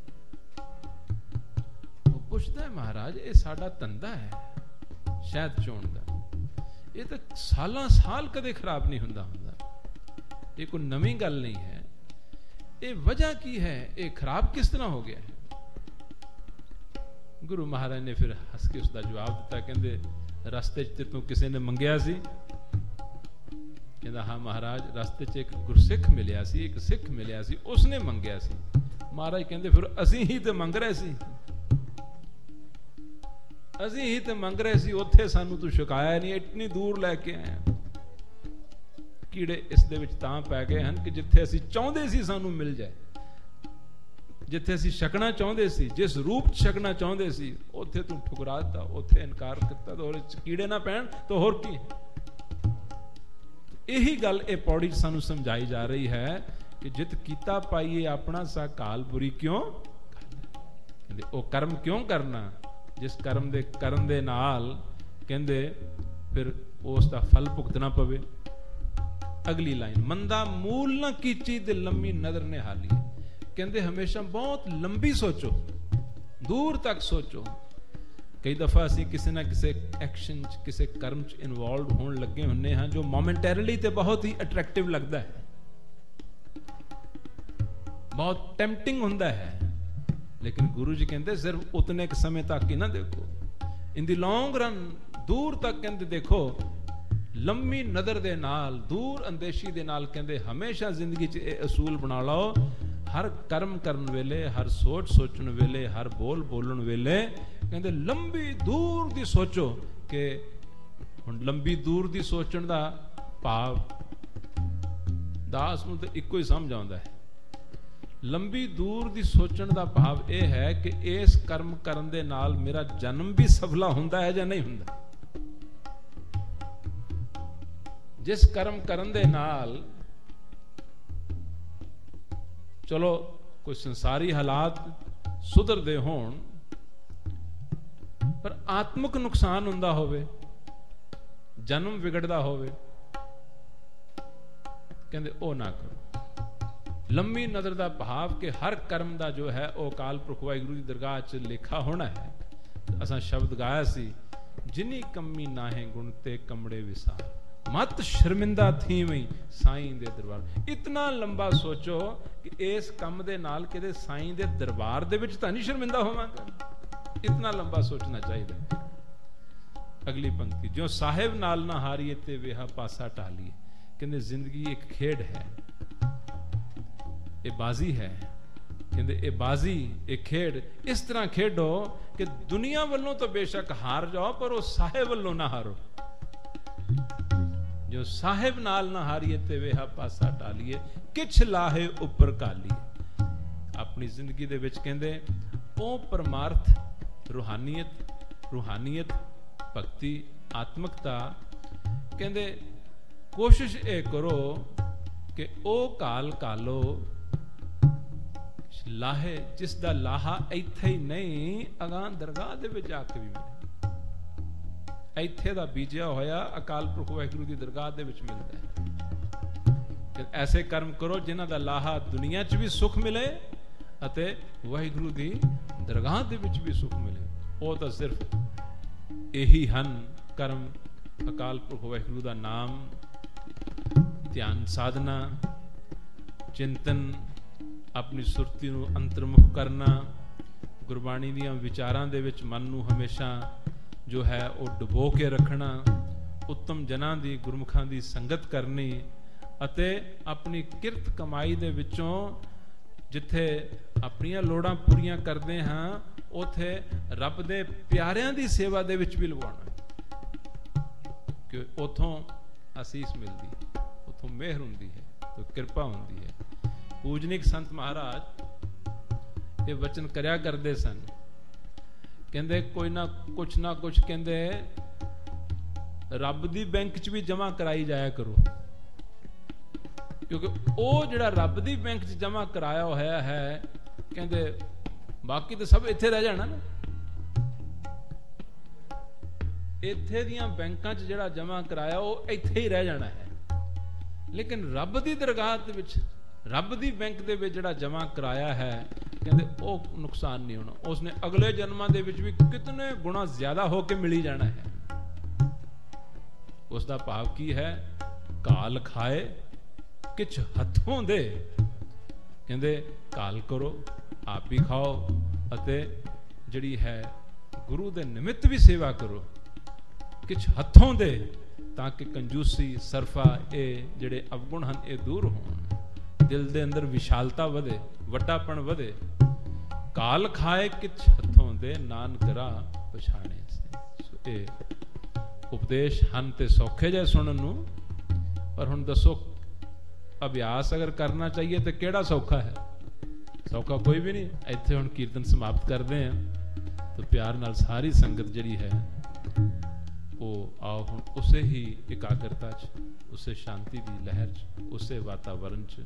ਉਹ ਪੁੱਛਦਾ ਹੈ ਮਹਾਰਾਜ ਇਹ ਸਾਡਾ ਧੰਦਾ ਹੈ ਸ਼ਹਿਦ ਚੋਣ ਦਾ, ਇਹ ਤਾਂ ਸਾਲਾਂ ਸਾਲ ਕਦੇ ਖਰਾਬ ਨਹੀਂ ਹੁੰਦਾ, ਇਹ ਕੋਈ ਨਵੀਂ ਗੱਲ ਨਹੀਂ ਹੈ, ਇਹ ਵਜ੍ਹਾ ਕੀ ਹੈ, ਇਹ ਖਰਾਬ ਕਿਸ ਤਰ੍ਹਾਂ ਹੋ ਗਿਆ ਹੈ? ਗੁਰੂ ਮਹਾਰਾਜ ਨੇ ਫਿਰ ਹੱਸ ਕੇ ਉਸਦਾ ਜਵਾਬ ਦਿੱਤਾ। ਕਹਿੰਦੇ ਰਸਤੇ 'ਚ ਤੂੰ ਕਿਸੇ ਨੇ ਮੰਗਿਆ ਸੀ? ਕਹਿੰਦਾ ਹਾਂ ਮਹਾਰਾਜ, ਰਸਤੇ 'ਚ ਇੱਕ ਗੁਰਸਿੱਖ ਮਿਲਿਆ ਸੀ, ਇੱਕ ਸਿੱਖ ਮਿਲਿਆ ਸੀ, ਉਸਨੇ ਮੰਗਿਆ ਸੀ। ਮਹਾਰਾਜ ਕਹਿੰਦੇ ਫਿਰ ਅਸੀਂ ਹੀ ਤੇ ਮੰਗ ਰਹੇ ਸੀ, ਅਸੀਂ ਹੀ ਤੇ ਮੰਗ ਰਹੇ ਸੀ, ਉੱਥੇ ਸਾਨੂੰ ਤੂੰ ਛਕਾਇਆ ਨਹੀਂ, ਇਤਨੀ ਦੂਰ ਲੈ ਕੇ ਆਇਆ। ਕੀੜੇ ਇਸ ਦੇ ਵਿੱਚ ਤਾਂ ਪੈ ਗਏ ਹਨ ਕਿ ਜਿੱਥੇ ਅਸੀਂ ਚਾਹੁੰਦੇ ਸੀ ਸਾਨੂੰ ਮਿਲ ਜਾਏ, ਜਿੱਥੇ ਅਸੀਂ ਛਕਣਾ ਚਾਹੁੰਦੇ ਸੀ, ਜਿਸ ਰੂਪ 'ਚ ਛਕਣਾ ਚਾਹੁੰਦੇ ਸੀ, ਉੱਥੇ ਤੂੰ ਠੁਕਰਾ ਦਿੱਤਾ, ਉੱਥੇ ਇਨਕਾਰ ਕੀਤਾ, ਤਾਂ ਉਹਦੇ 'ਚ ਕੀੜੇ ਨਾ ਪੈਣ ਤਾਂ ਹੋਰ ਕੀ। ਇਹੀ ਗੱਲ ਇਹ ਪੌੜੀ 'ਚ ਸਾਨੂੰ ਸਮਝਾਈ ਜਾ ਰਹੀ ਹੈ ਕਿ ਜਿਤ ਕੀਤਾ ਪਾਈਏ ਆਪਣਾ ਸਾ ਕਾਲ ਬੁਰੀ ਕਿਉਂ ਕਹਿੰਦੇ, ਉਹ ਕਰਮ ਕਿਉਂ ਕਰਨਾ ਜਿਸ ਕਰਮ ਦੇ ਕਰਨ ਦੇ ਨਾਲ ਕਹਿੰਦੇ ਫਿਰ ਉਸ ਦਾ ਫਲ ਭੁਗਤਣਾ ਪਵੇ। ਅਗਲੀ ਲਾਈਨ, ਮੰਦਾ ਮੂਲ ਨਾ ਕੀਚੀ ਤੇ ਲੰਮੀ ਨਜ਼ਰ ਨੇ ਹਾਲੀ। ਕਹਿੰਦੇ ਹਮੇਸ਼ਾ ਬਹੁਤ ਲੰਬੀ ਸੋਚੋ, ਦੂਰ ਤੱਕ ਸੋਚੋ। ਕਈ ਦਫਾ ਅਸੀਂ ਕਿਸੇ ਨਾ ਕਿਸੇ ਐਕਸ਼ਨ 'ਚ, ਕਿਸੇ ਕਰਮ 'ਚ ਇਨਵੋਲਵ ਹੋਣ ਲੱਗੇ ਹੁੰਨੇ ਹਾਂ ਜੋ ਮੋਮੈਂਟਰੀਲੀ ਤੇ ਬਹੁਤ ਹੀ ਅਟਰੈਕਟਿਵ ਲੱਗਦਾ ਹੈ, ਬਹੁਤ ਟੈਂਪਟਿੰਗ ਹੁੰਦਾ ਹੈ, ਲੇਕਿਨ ਗੁਰੂ ਜੀ ਕਹਿੰਦੇ ਸਿਰਫ ਉਤਨੇ ਕੁ ਸਮੇਂ ਤੱਕ ਹੀ ਨਾ ਦੇਖੋ, ਇਨ ਦੀ ਲੌਂਗ ਰਨ, ਦੂਰ ਤੱਕ ਕਹਿੰਦੇ ਦੇਖੋ, ਲੰਮੀ ਨਜ਼ਰ ਦੇ ਨਾਲ, ਦੂਰ ਅੰਦੇਸ਼ੀ ਦੇ ਨਾਲ। ਕਹਿੰਦੇ ਹਮੇਸ਼ਾ ਜ਼ਿੰਦਗੀ 'ਚ ਇਹ ਅਸੂਲ ਬਣਾ ਲਓ, ਹਰ ਕਰਮ ਕਰਨ ਵੇਲੇ, ਹਰ ਸੋਚ ਸੋਚਣ ਵੇਲੇ, ਹਰ ਬੋਲ ਬੋਲਣ ਵੇਲੇ ਕਹਿੰਦੇ ਲੰਬੀ ਦੂਰ ਦੀ ਸੋਚੋ। ਕਿ ਹੁਣ ਲੰਬੀ ਦੂਰ ਦੀ ਸੋਚਣ ਦਾ ਭਾਵ ਦਾਸ ਨੂੰ ਤਾਂ ਇੱਕੋ ਹੀ ਸਮਝ ਆਉਂਦਾ ਹੈ। ਲੰਬੀ ਦੂਰ ਦੀ ਸੋਚਣ ਦਾ ਭਾਵ ਇਹ ਹੈ ਕਿ ਇਸ ਕਰਮ ਕਰਨ ਦੇ ਨਾਲ ਮੇਰਾ ਜਨਮ ਵੀ ਸਫਲਾ ਹੁੰਦਾ ਹੈ ਜਾਂ ਨਹੀਂ ਹੁੰਦਾ। ਜਿਸ ਕਰਮ ਕਰਨ ਦੇ ਨਾਲ ਚਲੋ ਕੋਈ ਸੰਸਾਰੀ ਹਾਲਾਤ ਸੁਧਰਦੇ ਹੋਣ ਪਰ ਆਤਮਿਕ ਨੁਕਸਾਨ ਹੁੰਦਾ ਹੋਵੇ, ਜਨਮ ਵਿਗੜਦਾ ਹੋਵੇ, ਕਹਿੰਦੇ ਉਹ ਨਾ ਕਰੋ। ਲੰਮੀ ਨਜ਼ਰ ਦਾ ਭਾਵ ਕਿ ਹਰ ਕਰਮ ਦਾ ਜੋ ਹੈ ਉਹ ਅਕਾਲ ਪੁਰਖ ਵਾਹਿਗੁਰੂ ਦੀ ਦਰਗਾਹ 'ਚ ਲੇਖਾ ਹੋਣਾ ਹੈ। ਅਸਾਂ ਸ਼ਬਦ ਗਾਇਆ ਸੀ, ਜਿਨੀ ਕੰਮੀ ਨਾਹੇ ਗੁਣ ਤੇ ਕਮੜੇ ਵਿਸਾਰ, ਮਤ ਸ਼ਰਮਿੰਦਾ ਥੀਵੀਂ ਸਾਈਂ ਦੇ ਦਰਬਾਰ। ਇਤਨਾ ਲੰਬਾ ਸੋਚੋ ਕਿ ਇਸ ਕੰਮ ਦੇ ਨਾਲ ਕਿਤੇ ਸਾਈਂ ਦੇ ਦਰਬਾਰ ਦੇ ਵਿੱਚ ਤਾਂ ਨਹੀਂ ਸ਼ਰਮਿੰਦਾ ਹੋਵਾਂਗਾ। ਇਤਨਾ ਲੰਬਾ ਸੋਚਣਾ ਚਾਹੀਦਾ। ਅਗਲੀ ਪੰਕਤੀ, ਜੋ ਸਾਹਿਬ ਨਾਲ ਨਾ ਹਾਰੀਏ ਤੇ ਵੇਹਾ ਪਾਸਾ ਟਾਲੀਏ। ਕਹਿੰਦੇ ਜ਼ਿੰਦਗੀ ਇੱਕ ਖੇਡ ਹੈ, ਇਹ ਬਾਜ਼ੀ ਹੈ। ਕਹਿੰਦੇ ਇਹ ਬਾਜ਼ੀ, ਇਹ ਖੇਡ ਇਸ ਤਰ੍ਹਾਂ ਖੇਡੋ ਕਿ ਦੁਨੀਆ ਵੱਲੋਂ ਤਾਂ ਬੇਸ਼ੱਕ ਹਾਰ ਜਾਓ, ਪਰ ਉਹ ਸਾਹਿਬ ਵੱਲੋਂ ਨਾ ਹਾਰੋ। ਜੋ ਸਾਹਿਬ ਨਾਲ ਨਾ ਹਾਰੀਏ ਤੇ ਵੇਹਾ ਪਾਸਾ ਟਾਲੀਏ, ਕਿਛ ਲਾਹੇ ਉੱਪਰ ਕਾਲੀਏ। ਆਪਣੀ ਜ਼ਿੰਦਗੀ ਦੇ ਵਿੱਚ ਕਹਿੰਦੇ ਉਹ ਪਰਮਾਰਥ, ਰੂਹਾਨੀਅਤ, ਭਗਤੀ, ਆਤਮਿਕਤਾ, ਕਹਿੰਦੇ ਕੋਸ਼ਿਸ਼ ਇਹ ਕਰੋ ਕਿ ਉਹ ਕਾਲੋ ਲਾਹੇ, ਜਿਸ ਦਾ ਲਾਹਾ ਇੱਥੇ ਹੀ ਨਹੀਂ ਅਗਾਂ ਦਰਗਾਹ ਦੇ ਵਿੱਚ ਆ ਕੇ ਵੀ ਮਿਲੇ। ਇੱਥੇ ਦਾ ਬੀਜਿਆ ਹੋਇਆ ਅਕਾਲ ਪੁਰਖ ਵਾਹਿਗੁਰੂ ਦੀ ਦਰਗਾਹ ਦੇ ਵਿੱਚ ਮਿਲਦਾ ਹੈ। ਐਸੇ ਕਰਮ ਕਰੋ ਜਿਨ੍ਹਾਂ ਦਾ ਲਾਹਾ ਦੁਨੀਆ 'ਚ ਵੀ ਸੁੱਖ ਮਿਲੇ ਅਤੇ ਵਾਹਿਗੁਰੂ ਦੀ ਦਰਗਾਹ ਦੇ ਵਿੱਚ ਵੀ ਸੁੱਖ ਮਿਲੇ। ਉਹ ਤਾਂ ਸਿਰਫ ਇਹੀ ਹਨ ਕਰਮ, ਅਕਾਲ ਪੁਰਖ ਵਾਹਿਗੁਰੂ ਦਾ ਨਾਮ, ਧਿਆਨ ਸਾਧਨਾ, ਚਿੰਤਨ, ਆਪਣੀ ਸੁਰਤੀ ਨੂੰ ਅੰਤਰਮੁਖ ਕਰਨਾ, ਗੁਰਬਾਣੀ ਦੀਆਂ ਵਿਚਾਰਾਂ ਦੇ ਵਿੱਚ ਮਨ ਨੂੰ ਹਮੇਸ਼ਾ ਜੋ ਹੈ ਉਹ ਡੁਬੋ ਕੇ ਰੱਖਣਾ, ਉੱਤਮ ਜਨਾਂ ਦੀ, ਗੁਰਮੁਖਾਂ ਦੀ ਸੰਗਤ ਕਰਨੀ ਅਤੇ ਆਪਣੀ ਕਿਰਤ ਕਮਾਈ ਦੇ ਵਿੱਚੋਂ ਜਿੱਥੇ ਆਪਣੀਆਂ ਲੋੜਾਂ ਪੂਰੀਆਂ ਕਰਦੇ ਹਾਂ ਉਥੇ ਰੱਬ ਦੇ ਪਿਆਰਿਆਂ ਦੀ ਸੇਵਾ ਦੇ ਵਿੱਚ ਵੀ ਲਵਾਉਣਾ, ਕਿ ਉਥੋਂ ਅਸੀਸ ਮਿਲਦੀ ਹੈ, ਉਥੋਂ ਮਿਹਰ ਹੁੰਦੀ ਹੈ, ਤੇ ਕਿਰਪਾ ਹੁੰਦੀ ਹੈ। ਪੂਜਨਿਕ ਸੰਤ ਮਹਾਰਾਜ ਇਹ ਵਚਨ ਕਰਿਆ ਕਰਦੇ ਸਨ, ਕਹਿੰਦੇ ਕੋਈ ਨਾ ਕੁਛ ਕਹਿੰਦੇ ਰੱਬ ਦੀ ਬੈਂਕ 'ਚ ਵੀ ਜਮਾ ਕਰਾਈ ਜਾਇਆ ਕਰੋ, ਕਿਉਂਕਿ ਉਹ ਜਿਹੜਾ ਰੱਬ ਦੀ ਬੈਂਕ 'ਚ ਜਮਾ ਕਰਾਇਆ ਹੋਇਆ ਹੈ, ਕਹਿੰਦੇ ਬਾਕੀ ਤਾਂ ਸਭ ਇੱਥੇ ਰਹਿ ਜਾਣਾ ਨਾ। ਇੱਥੇ ਦੀਆਂ ਬੈਂਕਾਂ 'ਚ ਜਿਹੜਾ ਜਮਾ ਕਰਾਇਆ ਉਹ ਇੱਥੇ ਹੀ ਰਹਿ ਜਾਣਾ ਹੈ, ਲੇਕਿਨ ਰੱਬ ਦੀ ਦਰਗਾਹ ਦੇ ਵਿੱਚ, ਰੱਬ ਦੀ ਬੈਂਕ ਦੇ ਵਿੱਚ ਜਿਹੜਾ ਜਮਾ ਕਰਾਇਆ ਹੈ, ਕਹਿੰਦੇ ਉਹ ਨੁਕਸਾਨ ਨਹੀਂ ਹੋਣਾ। ਉਸਨੇ ਅਗਲੇ ਜਨਮਾਂ ਦੇ ਵਿੱਚ ਵੀ ਕਿਤਨੇ ਗੁਣਾ ਜ਼ਿਆਦਾ ਹੋ ਕੇ ਮਿਲੀ ਜਾਣਾ ਹੈ। ਉਸ ਦਾ ਭਾਵ ਕੀ ਹੈ? ਕਾਲ ਖਾਏ ਕਿਛ ਹੱਥੋਂ ਦੇ, ਕਹਿੰਦੇ ਕਾਲ ਕਰੋ, ਆਪ ਹੀ ਖਾਓ ਅਤੇ ਜਿਹੜੀ ਹੈ ਗੁਰੂ ਦੇ ਨਿਮਿਤ ਵੀ ਸੇਵਾ ਕਰੋ, ਕਿਛ ਹੱਥੋਂ ਦੇ, ਤਾਂ ਕਿ ਕੰਜੂਸੀ, ਸਰਫਾ, ਇਹ ਜਿਹੜੇ ਅਵਗੁਣ ਹਨ ਇਹ ਦੂਰ ਹੋਣ, ਦਿਲ ਦੇ ਅੰਦਰ ਵਿਸ਼ਾਲਤਾ ਵਧੇ, ਵੱਡਾਪਣ ਵਧੇ। ਕਾਲ ਖਾਏ ਕਿਛ ਹੱਥੋਂ ਦੇ, ਨਾਨਕ ਰਾਹ ਪਛਾਣੇ ਸੇ। ਸੋ ਇਹ ਉਪਦੇਸ਼ ਹਨ ਤੇ ਸੌਖੇ ਜਿਹੇ ਸੁਣਨ ਨੂੰ, ਪਰ ਹੁਣ ਦੱਸੋ ਅਭਿਆਸ ਅਗਰ ਕਰਨਾ ਚਾਹੀਏ ਤਾਂ ਕਿਹੜਾ ਸੌਖਾ ਹੈ? ਸੌਖਾ ਕੋਈ ਵੀ ਨਹੀਂ। ਇੱਥੇ ਹੁਣ ਕੀਰਤਨ ਸਮਾਪਤ ਕਰਦੇ ਹਾਂ, ਤਾਂ ਪਿਆਰ ਨਾਲ ਸਾਰੀ ਸੰਗਤ ਜਿਹੜੀ ਹੈ ਉਹ ਆਓ ਹੁਣ ਉਸੇ ਹੀ ਇਕਾਗਰਤਾ 'ਚ, ਉਸੇ ਸ਼ਾਂਤੀ ਦੀ ਲਹਿਰ 'ਚ, ਉਸੇ ਵਾਤਾਵਰਨ 'ਚ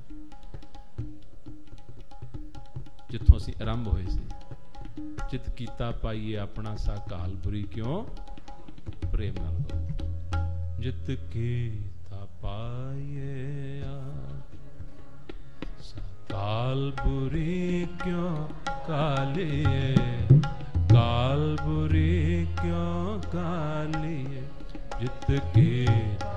ਜਿੱਥੋਂ ਅਸੀਂ ਆਰੰਭ ਹੋਏ ਸੀ। ਚਿਤ ਕੀਤਾ ਪਾਈਏ ਆਪਣਾ ਸਾ, ਕਾਲ ਬੁਰੀ ਕਿਉਂ ਪ੍ਰੇਮ ਨਾਲ ਬੋਲ। ਜਿਤ ਕੀਤਾ ਪਾਈਏ ਕਾਲ ਬੁਰੀ ਕਿਉਂ ਕਾਲੀਏ, ਕਾਲ ਬੁਰੀ ਕਿਉਂ ਕਾਲੀਏ। ਜਿਤ ਕੀ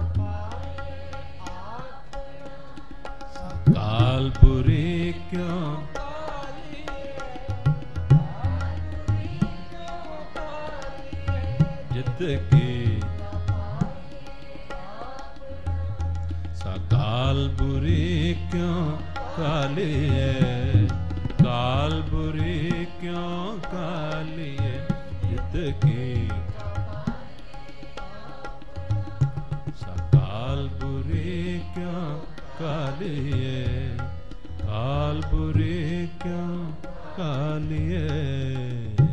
ਕਾਲ ਬੁਰੀ ਕਿਉਂ, ਜਿਤ ਕੀ ਕਾਲ ਬੁਰੀ ਕਿਉਂ ਕਾਲੀਏ, ਕਾਲ ਬੁਰੀ ਕਿਉਂ ਕਾਲੀਏ। ਜਿਤ ਕੀ ਕਾਲ ਬੁਰੀ ਕਿਉਂ ਕਾਲੀਏ, ਕਾਲ ਬੁਰੀ ਕਿਉਂ ਕਾਲੀਏ।